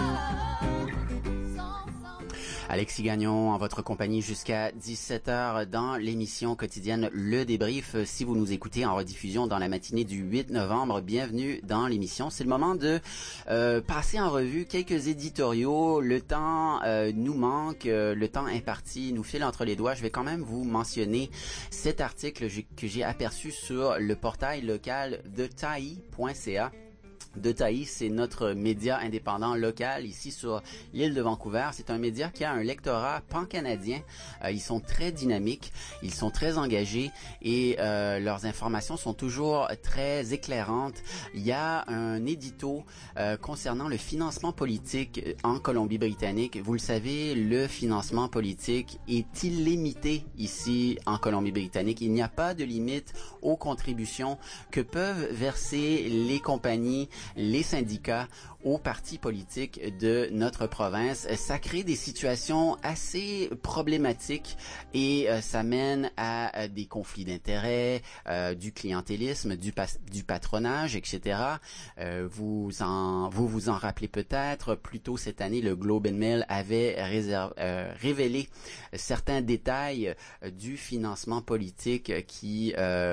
sans Alexis Gagnon, en votre compagnie jusqu'à 17h dans l'émission quotidienne Le Débrief. Si vous nous écoutez en rediffusion dans la matinée du 8 novembre, bienvenue dans l'émission. C'est le moment de passer en revue quelques éditoriaux. Le temps nous manque, le temps imparti nous file entre les doigts. Je vais quand même vous mentionner cet article que j'ai aperçu sur le portail local de taillis.ca. De Taillis, c'est notre média indépendant local ici sur l'île de Vancouver. C'est un média qui a un lectorat pan-canadien. Ils sont très dynamiques, ils sont très engagés et leurs informations sont toujours très éclairantes. Il y a un édito concernant le financement politique en Colombie-Britannique. Vous le savez, le financement politique est illimité ici en Colombie-Britannique. Il n'y a pas de limite aux contributions que peuvent verser les compagnies, les syndicats aux partis politiques de notre province. Ça crée des situations assez problématiques et ça mène à des conflits d'intérêts, du clientélisme, du patronage, etc. Vous vous en rappelez peut-être, plus tôt cette année, le Globe and Mail avait révélé certains détails du financement politique qui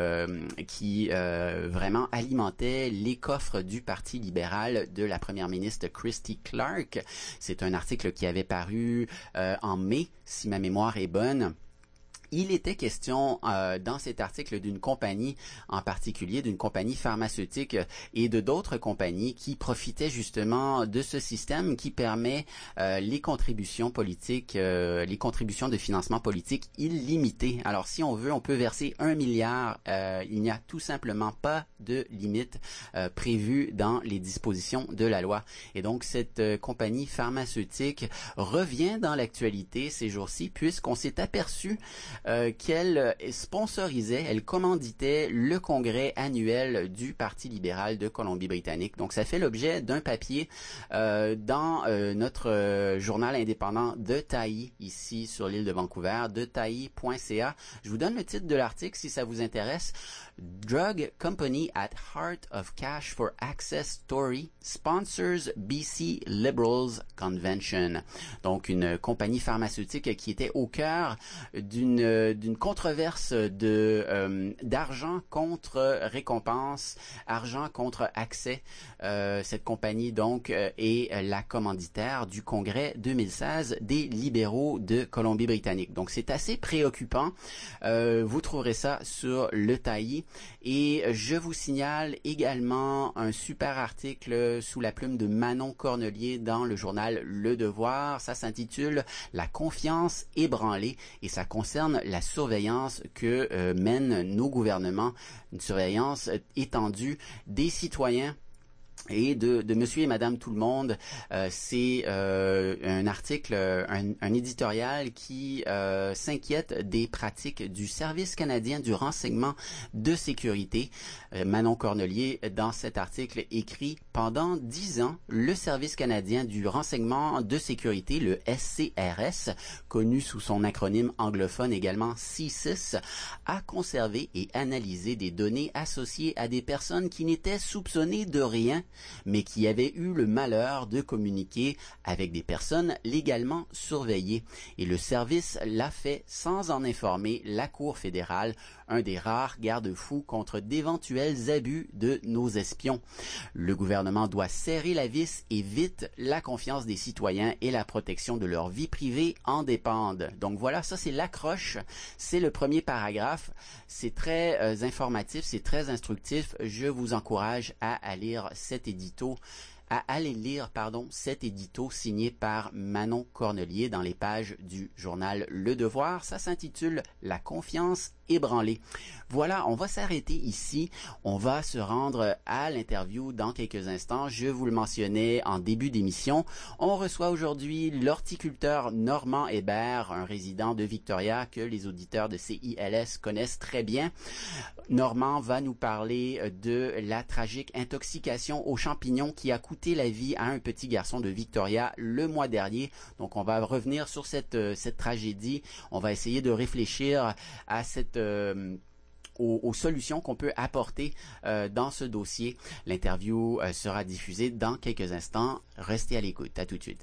vraiment alimentait les coffres du Parti libéral de la première ministre Christy Clark. C'est un article qui avait paru en mai, si ma mémoire est bonne. Il était question dans cet article d'une compagnie en particulier, d'une compagnie pharmaceutique et de d'autres compagnies qui profitaient justement de ce système qui permet les contributions politiques, les contributions de financement politique illimitées. Alors si on veut, on peut verser 1 milliard. Il n'y a tout simplement pas de limite prévue dans les dispositions de la loi. Et donc cette compagnie pharmaceutique revient dans l'actualité ces jours-ci puisqu'on s'est aperçu qu'elle sponsorisait, elle commanditait le congrès annuel du Parti libéral de Colombie-Britannique. Donc, ça fait l'objet d'un papier dans notre journal indépendant de Taillis, ici sur l'île de Vancouver, de taillis.ca. Je vous donne le titre de l'article si ça vous intéresse. Drug Company at Heart of Cash for Access Story sponsors BC Liberals Convention. Donc, une compagnie pharmaceutique qui était au cœur d'une controverse d'argent contre récompense, argent contre accès. Cette compagnie, donc, est la commanditaire du congrès 2016 des libéraux de Colombie-Britannique. Donc, c'est assez préoccupant. Vous trouverez ça sur le Taillis. Et je vous signale également un super article sous la plume de Manon Cornelier dans le journal Le Devoir. Ça s'intitule « La confiance ébranlée » et ça concerne la surveillance que mènent nos gouvernements, une surveillance étendue des citoyens et de Monsieur et Madame tout le monde. C'est un article, un éditorial qui s'inquiète des pratiques du Service canadien du renseignement de sécurité. Manon Cornelier, dans cet article, écrit « Pendant 10 ans, le Service canadien du renseignement de sécurité, le SCRS, connu sous son acronyme anglophone également CSIS, a conservé et analysé des données associées à des personnes qui n'étaient soupçonnées de rien, mais qui avaient eu le malheur de communiquer avec des personnes légalement surveillées. Et le service l'a fait sans en informer la Cour fédérale, un des rares garde-fous contre d'éventuels abus de nos espions. Le gouvernement doit serrer la vis et vite, la confiance des citoyens et la protection de leur vie privée en dépendent. » Donc voilà, ça c'est l'accroche, c'est le premier paragraphe. C'est très informatif, c'est très instructif. Je vous encourage à lire cet édito. Cet édito signé par Manon Cornelier dans les pages du journal Le Devoir. Ça s'intitule « La confiance ébranlée ». Voilà, on va s'arrêter ici. On va se rendre à l'interview dans quelques instants. Je vous le mentionnais en début d'émission. On reçoit aujourd'hui l'horticulteur Normand Hébert, un résident de Victoria que les auditeurs de CILS connaissent très bien. Normand va nous parler de la tragique intoxication aux champignons qui a coûté la vie à un petit garçon de Victoria le mois dernier. Donc on va revenir sur cette tragédie. On va essayer de réfléchir à aux solutions qu'on peut apporter dans ce dossier. L'interview sera diffusée dans quelques instants. Restez à l'écoute. À tout de suite.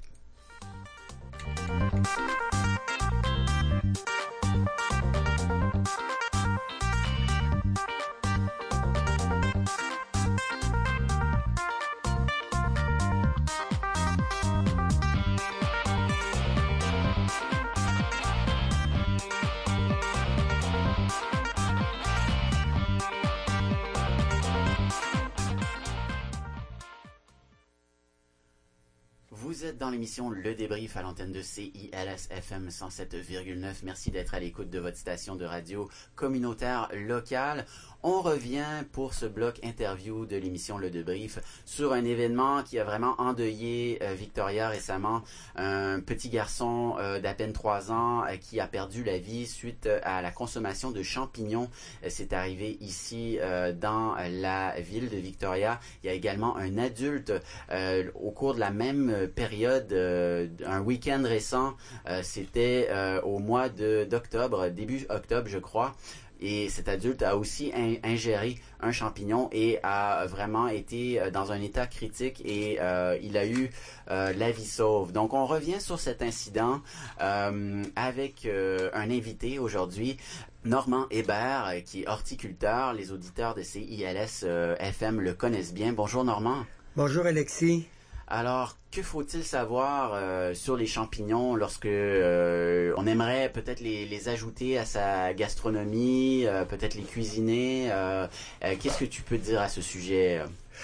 Vous êtes dans l'émission Le Débrief à l'antenne de CILS FM 107,9. Merci d'être à l'écoute de votre station de radio communautaire locale. On revient pour ce bloc interview de l'émission Le Débrief sur un événement qui a vraiment endeuillé Victoria récemment. Un petit garçon d'à peine 3 ans qui a perdu la vie suite à la consommation de champignons. C'est arrivé ici dans la ville de Victoria. Il y a également un adulte au cours de la même période, un week-end récent. C'était au mois d'octobre, début octobre je crois. Et cet adulte a aussi ingéré un champignon et a vraiment été dans un état critique et il a eu la vie sauve. Donc on revient sur cet incident avec un invité aujourd'hui, Normand Hébert, qui est horticulteur. Les auditeurs de CILS FM le connaissent bien. Bonjour Normand. Bonjour Alexis. Alors, que faut-il savoir sur les champignons lorsque on aimerait peut-être les ajouter à sa gastronomie, peut-être les cuisiner? Qu'est-ce que tu peux dire à ce sujet?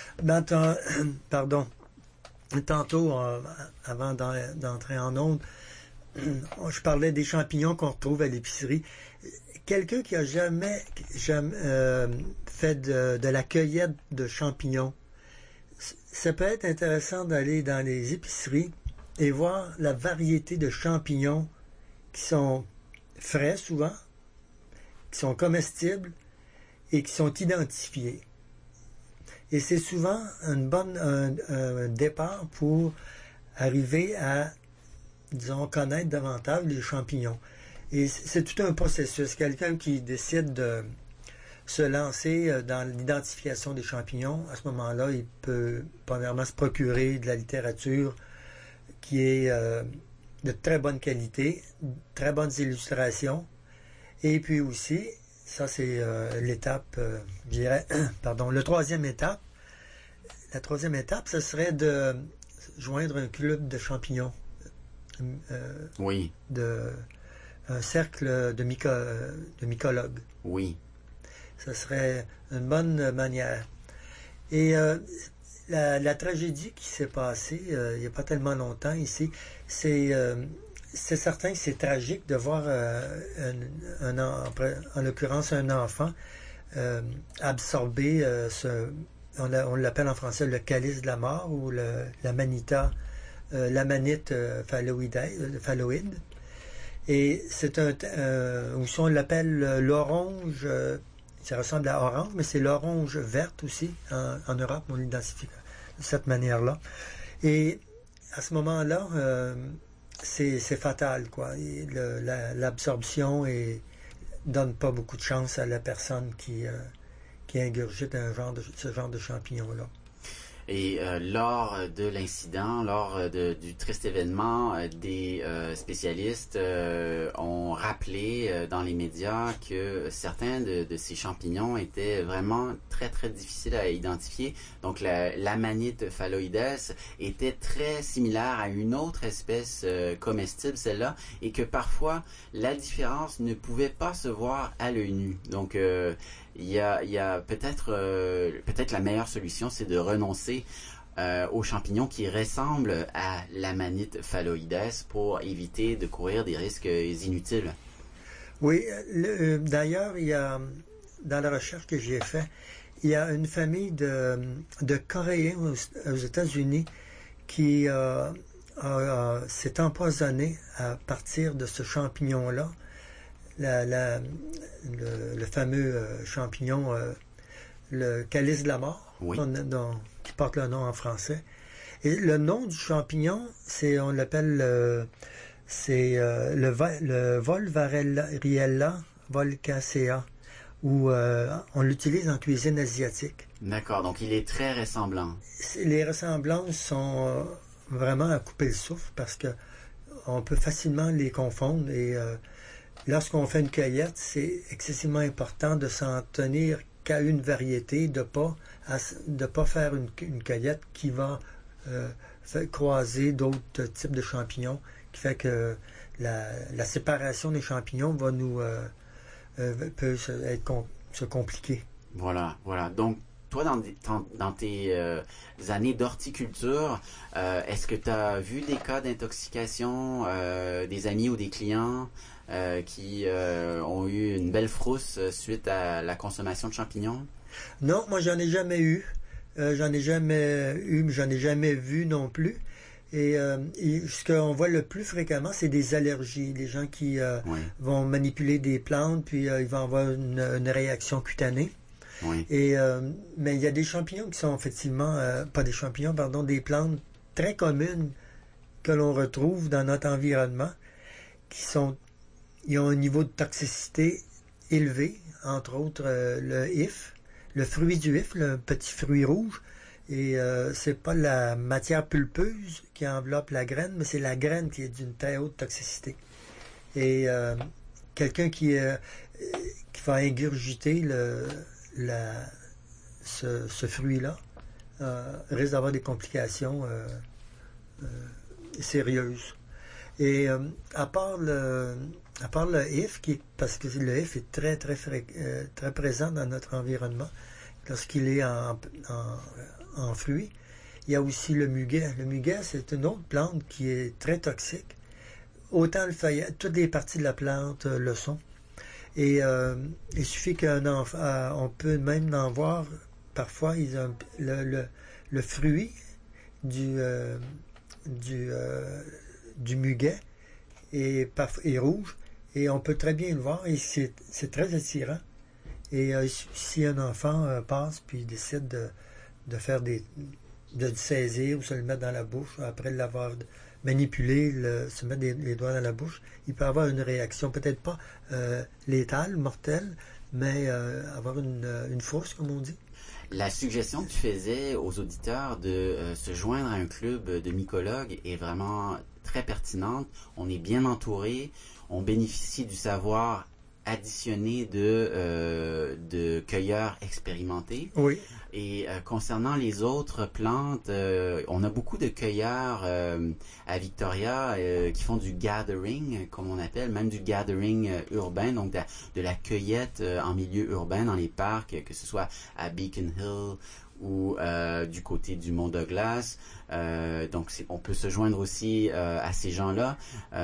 Tantôt, avant d'entrer en ondes, je parlais des champignons qu'on retrouve à l'épicerie. Quelqu'un qui a jamais fait de la cueillette de champignons, ça peut être intéressant d'aller dans les épiceries et voir la variété de champignons qui sont frais souvent, qui sont comestibles et qui sont identifiés. Et c'est souvent un départ pour arriver à, disons, connaître davantage les champignons. Et c'est tout un processus. Quelqu'un qui décide de se lancer dans l'identification des champignons, à ce moment-là, il peut premièrement se procurer de la littérature qui est de très bonne qualité, très bonnes illustrations. Et puis aussi, ça c'est l'étape, je dirais, la troisième étape. La troisième étape, ce serait de joindre un club de champignons. Oui. Un cercle de mycologues. Oui. Ce serait une bonne manière. Et la tragédie qui s'est passée il n'y a pas tellement longtemps ici, c'est certain que c'est tragique de voir en l'occurrence un enfant absorber on l'appelle en français le calice de la mort ou l'amanite phalloïde. Et c'est aussi on l'appelle l'orange, ça ressemble à orange, mais c'est l'orange verte aussi. En Europe, on l'identifie de cette manière-là. Et à ce moment-là, c'est fatal, quoi. L'absorption donne pas beaucoup de chance à la personne qui ingurgite ce genre de champignon-là. Et lors de l'incident, du triste événement, des spécialistes ont rappelé dans les médias que certains de ces champignons étaient vraiment très, très difficiles à identifier. Donc, l'amanite phalloides était très similaire à une autre espèce comestible, celle-là, et que parfois, la différence ne pouvait pas se voir à l'œil nu. Donc, il y a peut-être la meilleure solution, c'est de renoncer aux champignons qui ressemblent à l'amanite phalloides pour éviter de courir des risques inutiles. Oui, d'ailleurs, il y a dans la recherche que j'ai faite, il y a une famille de Coréens aux États-Unis qui s'est empoisonnée à partir de ce champignon-là. Le fameux champignon, le calice de la mort, oui, qui porte le nom en français. Et le nom du champignon, on l'appelle le Volvariella volcacea, ou on l'utilise en cuisine asiatique. D'accord, donc il est très ressemblant. Les ressemblances sont vraiment à couper le souffle parce que on peut facilement les confondre et lorsqu'on fait une cueillette, c'est excessivement important de s'en tenir qu'à une variété, de pas faire une cueillette qui va croiser d'autres types de champignons, qui fait que la séparation des champignons va peut se compliquer. Voilà. Donc, toi, dans tes années d'horticulture, est-ce que tu as vu des cas d'intoxication, des amis ou des clients qui ont eu une belle frousse suite à la consommation de champignons? Non, moi j'en ai jamais eu. Mais j'en ai jamais vu non plus. Et ce qu'on voit le plus fréquemment, c'est des allergies. Les gens qui vont manipuler des plantes, puis ils vont avoir une réaction cutanée. Oui. Mais il y a des champignons qui sont effectivement, des plantes très communes que l'on retrouve dans notre environnement, ils ont un niveau de toxicité élevé, entre autres le if, le fruit du if, le petit fruit rouge. Et c'est pas la matière pulpeuse qui enveloppe la graine, mais c'est la graine qui est d'une très haute toxicité. Et quelqu'un qui va ingurgiter ce fruit-là risque d'avoir des complications sérieuses. Et à part le if, parce que le if est très très très présent dans notre environnement lorsqu'il est en fruits, il y a aussi le muguet. Le muguet, c'est une autre plante qui est très toxique. Autant le feuillet, toutes les parties de la plante le sont. Et il suffit on peut même en voir parfois le fruit du muguet est rouge et on peut très bien le voir et c'est très attirant. Et si un enfant passe puis décide de faire de le saisir ou se le mettre dans la bouche après l'avoir manipulé, se mettre les doigts dans la bouche, il peut avoir une réaction peut-être pas létale, mortelle, mais avoir une frousse, comme on dit. La suggestion que tu faisais aux auditeurs de se joindre à un club de mycologues est vraiment très pertinente. On est bien entouré, on bénéficie du savoir additionné de cueilleurs expérimentés. Oui. Et concernant les autres plantes, on a beaucoup de cueilleurs à Victoria qui font du gathering, comme on appelle, même du gathering urbain, donc de la cueillette en milieu urbain dans les parcs, que ce soit à Beacon Hill ou du côté du Mont Douglas. Donc on peut se joindre aussi à ces gens-là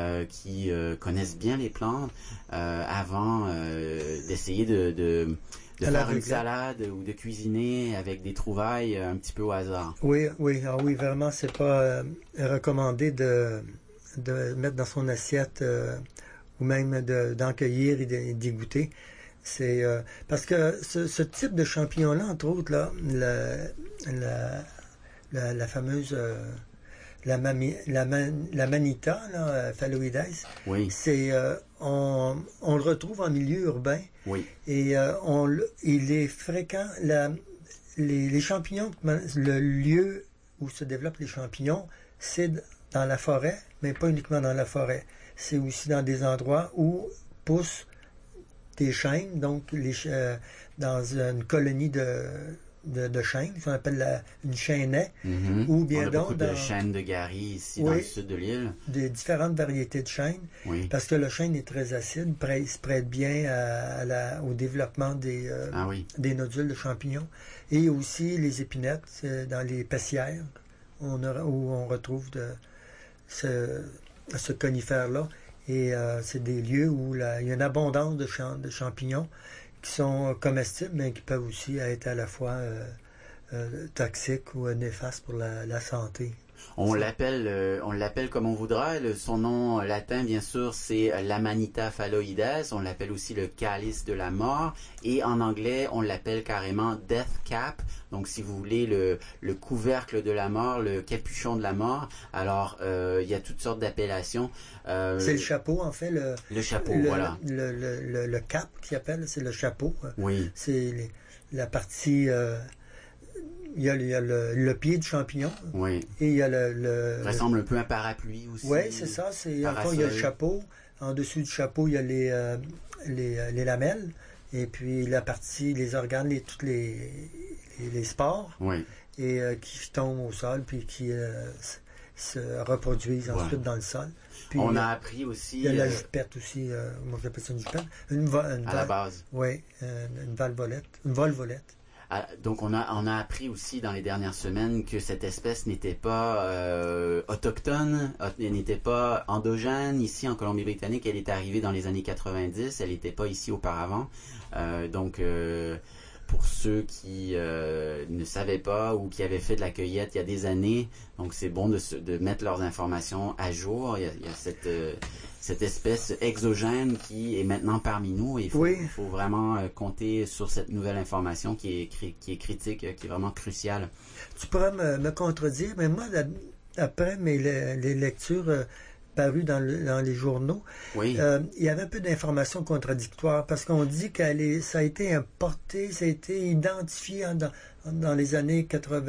qui connaissent bien les plantes avant d'essayer de de faire une salade ou de cuisiner avec des trouvailles un petit peu au hasard. Oui, vraiment, c'est pas recommandé de mettre dans son assiette ou même d'en cueillir et d'y goûter. C'est parce que ce type de champignon-là, entre autres, là, la fameuse la manita, là, phalloides, c'est on le retrouve en milieu urbain. Oui. Et il est fréquent. Les champignons, le lieu où se développent les champignons, c'est dans la forêt, mais pas uniquement dans la forêt. C'est aussi dans des endroits où poussent des chênes, donc dans une colonie de chênes, qu'on appelle une chênaie, ou bien on a beaucoup de chênes de Gary ici dans le sud de l'île. Des différentes variétés de chênes, parce que le chêne est très acide, se prête bien au développement des nodules de champignons, et aussi les épinettes dans les pessières, où on retrouve ce conifère-là. Et c'est des lieux où il y a une abondance de champignons qui sont comestibles, mais qui peuvent aussi être à la fois toxiques ou néfastes pour la santé. On l'appelle comme on voudra. Son nom latin, bien sûr, c'est l'Amanita phalloides. On l'appelle aussi le calice de la mort. Et en anglais, on l'appelle carrément death cap. Donc, si vous voulez, le couvercle de la mort, le capuchon de la mort. Alors, il y a toutes sortes d'appellations. C'est le chapeau, en fait. Le chapeau, voilà. Le cap, qu'ils appellent, c'est le chapeau. Oui. C'est la partie... il y a le pied du champignon. Oui. Et il y a ça ressemble un peu à un parapluie aussi. Oui, c'est ça. Enfin, il y a le chapeau. En dessous du chapeau, il y a les lamelles. Et puis la partie, les organes, toutes les spores. Oui. Et qui tombent au sol, puis qui se reproduisent ensuite dans le sol. Puis, on a appris aussi... Il y a la jupette aussi. Moi, j'appelle ça une jupette. À la base. Oui, une volvolette. Donc on a appris aussi dans les dernières semaines que cette espèce n'était pas autochtone, n'était pas endogène ici en Colombie-Britannique. Elle est arrivée dans les années 90, elle n'était pas ici auparavant. Donc pour ceux qui ne savaient pas ou qui avaient fait de la cueillette il y a des années, donc c'est bon de mettre leurs informations à jour. Il y a cette espèce exogène qui est maintenant parmi nous et il faut vraiment compter sur cette nouvelle information qui est critique, qui est vraiment cruciale. Tu pourrais me contredire, mais moi, après les lectures parues dans les journaux, il y avait un peu d'informations contradictoires parce qu'on dit ça a été importé, ça a été identifié dans les années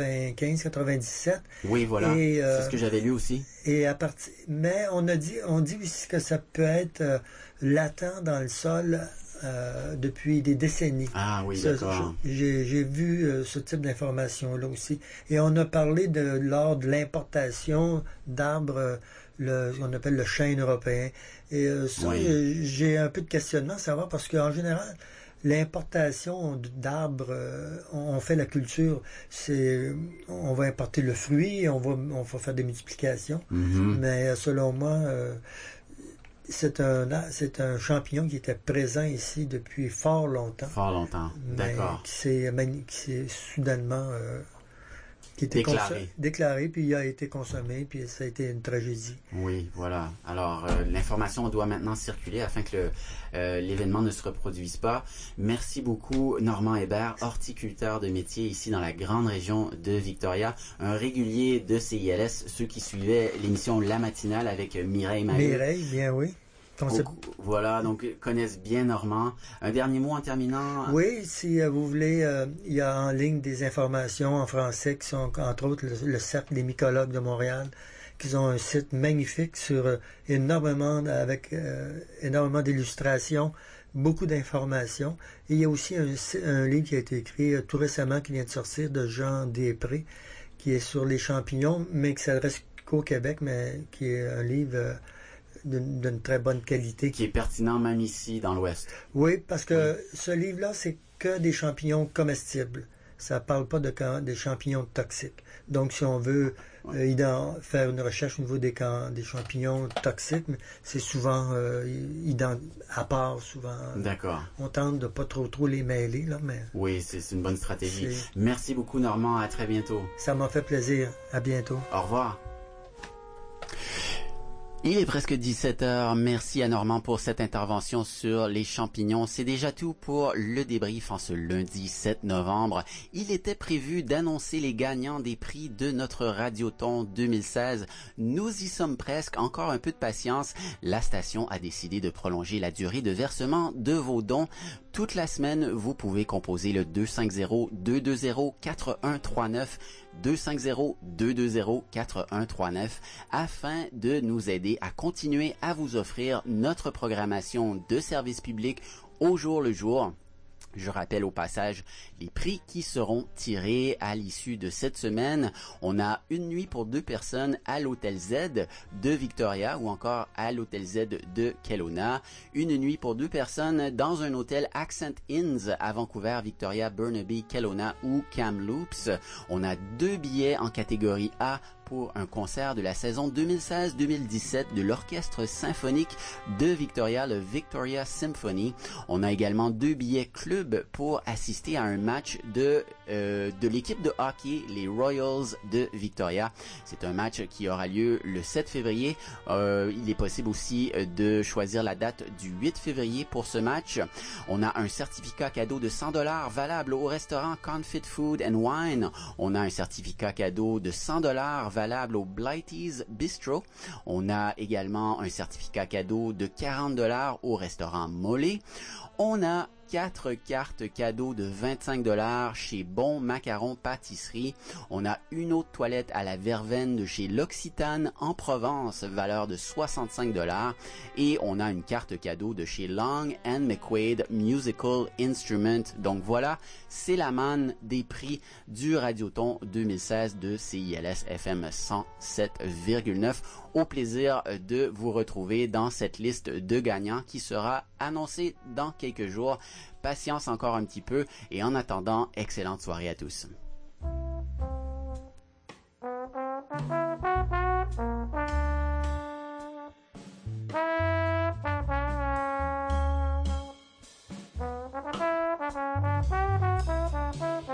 95-97. Oui, voilà. C'est ce que j'avais lu aussi. Mais on dit aussi que ça peut être latent dans le sol depuis des décennies. Ah oui, d'accord. J'ai vu ce type d'informations-là aussi. Et on a parlé lors de l'importation d'arbres, ce qu'on appelle le chêne européen. Et j'ai un peu de questionnement à savoir parce qu'en général, l'importation d'arbres, on fait la culture, on va importer le fruit, on va faire des multiplications, mais selon moi, c'est un champignon qui était présent ici depuis fort longtemps. Fort longtemps, d'accord. Qui s'est soudainement déclaré, puis il a été consommé, puis ça a été une tragédie. Oui, voilà. Alors, l'information doit maintenant circuler afin que l'événement ne se reproduise pas. Merci beaucoup, Normand Hébert, horticulteur de métier ici dans la grande région de Victoria, un régulier de CILS, ceux qui suivaient l'émission La Matinale avec Mireille Maheu. Mireille, bien oui. Voilà, donc connaissent bien Normand. Un dernier mot en terminant? Oui, si vous voulez, il y a en ligne des informations en français qui sont, entre autres, le Cercle des mycologues de Montréal, qui ont un site magnifique sur énormément d'illustrations, beaucoup d'informations. Et il y a aussi un livre qui a été écrit tout récemment, qui vient de sortir, de Jean Després, qui est sur les champignons, mais qui s'adresse qu'au Québec, mais qui est un livre d'une très bonne qualité. Qui est pertinent même ici, dans l'Ouest. Oui, parce que ce livre-là, c'est que des champignons comestibles. ça parle pas des champignons toxiques. Donc, si on veut faire une recherche au niveau des champignons toxiques, c'est souvent à part souvent. D'accord. On tente de pas trop les mêler, là, mais. Oui, c'est une bonne stratégie. Merci beaucoup, Normand. À très bientôt. Ça m'a fait plaisir. À bientôt. Au revoir. Il est presque 17h. Merci à Normand pour cette intervention sur les champignons. C'est déjà tout pour le débrief en ce lundi 7 novembre. Il était prévu d'annoncer les gagnants des prix de notre Radioton 2016. Nous y sommes presque. Encore un peu de patience. La station a décidé de prolonger la durée de versement de vos dons. Toute la semaine, vous pouvez composer le 250-220-4139, 250-220-4139 afin de nous aider à continuer à vous offrir notre programmation de service public au jour le jour. Je rappelle au passage les prix qui seront tirés à l'issue de cette semaine. On a une nuit pour 2 personnes à l'Hôtel Z de Victoria ou encore à l'Hôtel Z de Kelowna. Une nuit pour 2 personnes dans un hôtel Accent Inns à Vancouver, Victoria, Burnaby, Kelowna ou Kamloops. On a 2 billets en catégorie A pour un concert de la saison 2016-2017 de l'Orchestre symphonique de Victoria, le Victoria Symphony. On a également 2 billets club pour assister à un match de l'équipe de hockey, les Royals de Victoria. C'est un match qui aura lieu le 7 février. Il est possible aussi de choisir la date du 8 février pour ce match. On a un certificat cadeau de $100 valable au restaurant Confit Food and Wine. On a un certificat cadeau de $100 valable au Blighty's Bistro. On a également un certificat cadeau de $40 au restaurant Mollet. On a 4 cartes cadeaux de $25 chez Bon Macaron Pâtisserie. On a une autre toilette à la verveine de chez L'Occitane en Provence, valeur de $65. Et on a une carte cadeau de chez Long & McQuaid Musical Instrument. Donc voilà, c'est la manne des prix du Radioton 2016 de CILS FM 107,9. Au plaisir de vous retrouver dans cette liste de gagnants qui sera annoncée dans quelques jours. Patience encore un petit peu et en attendant, excellente soirée à tous.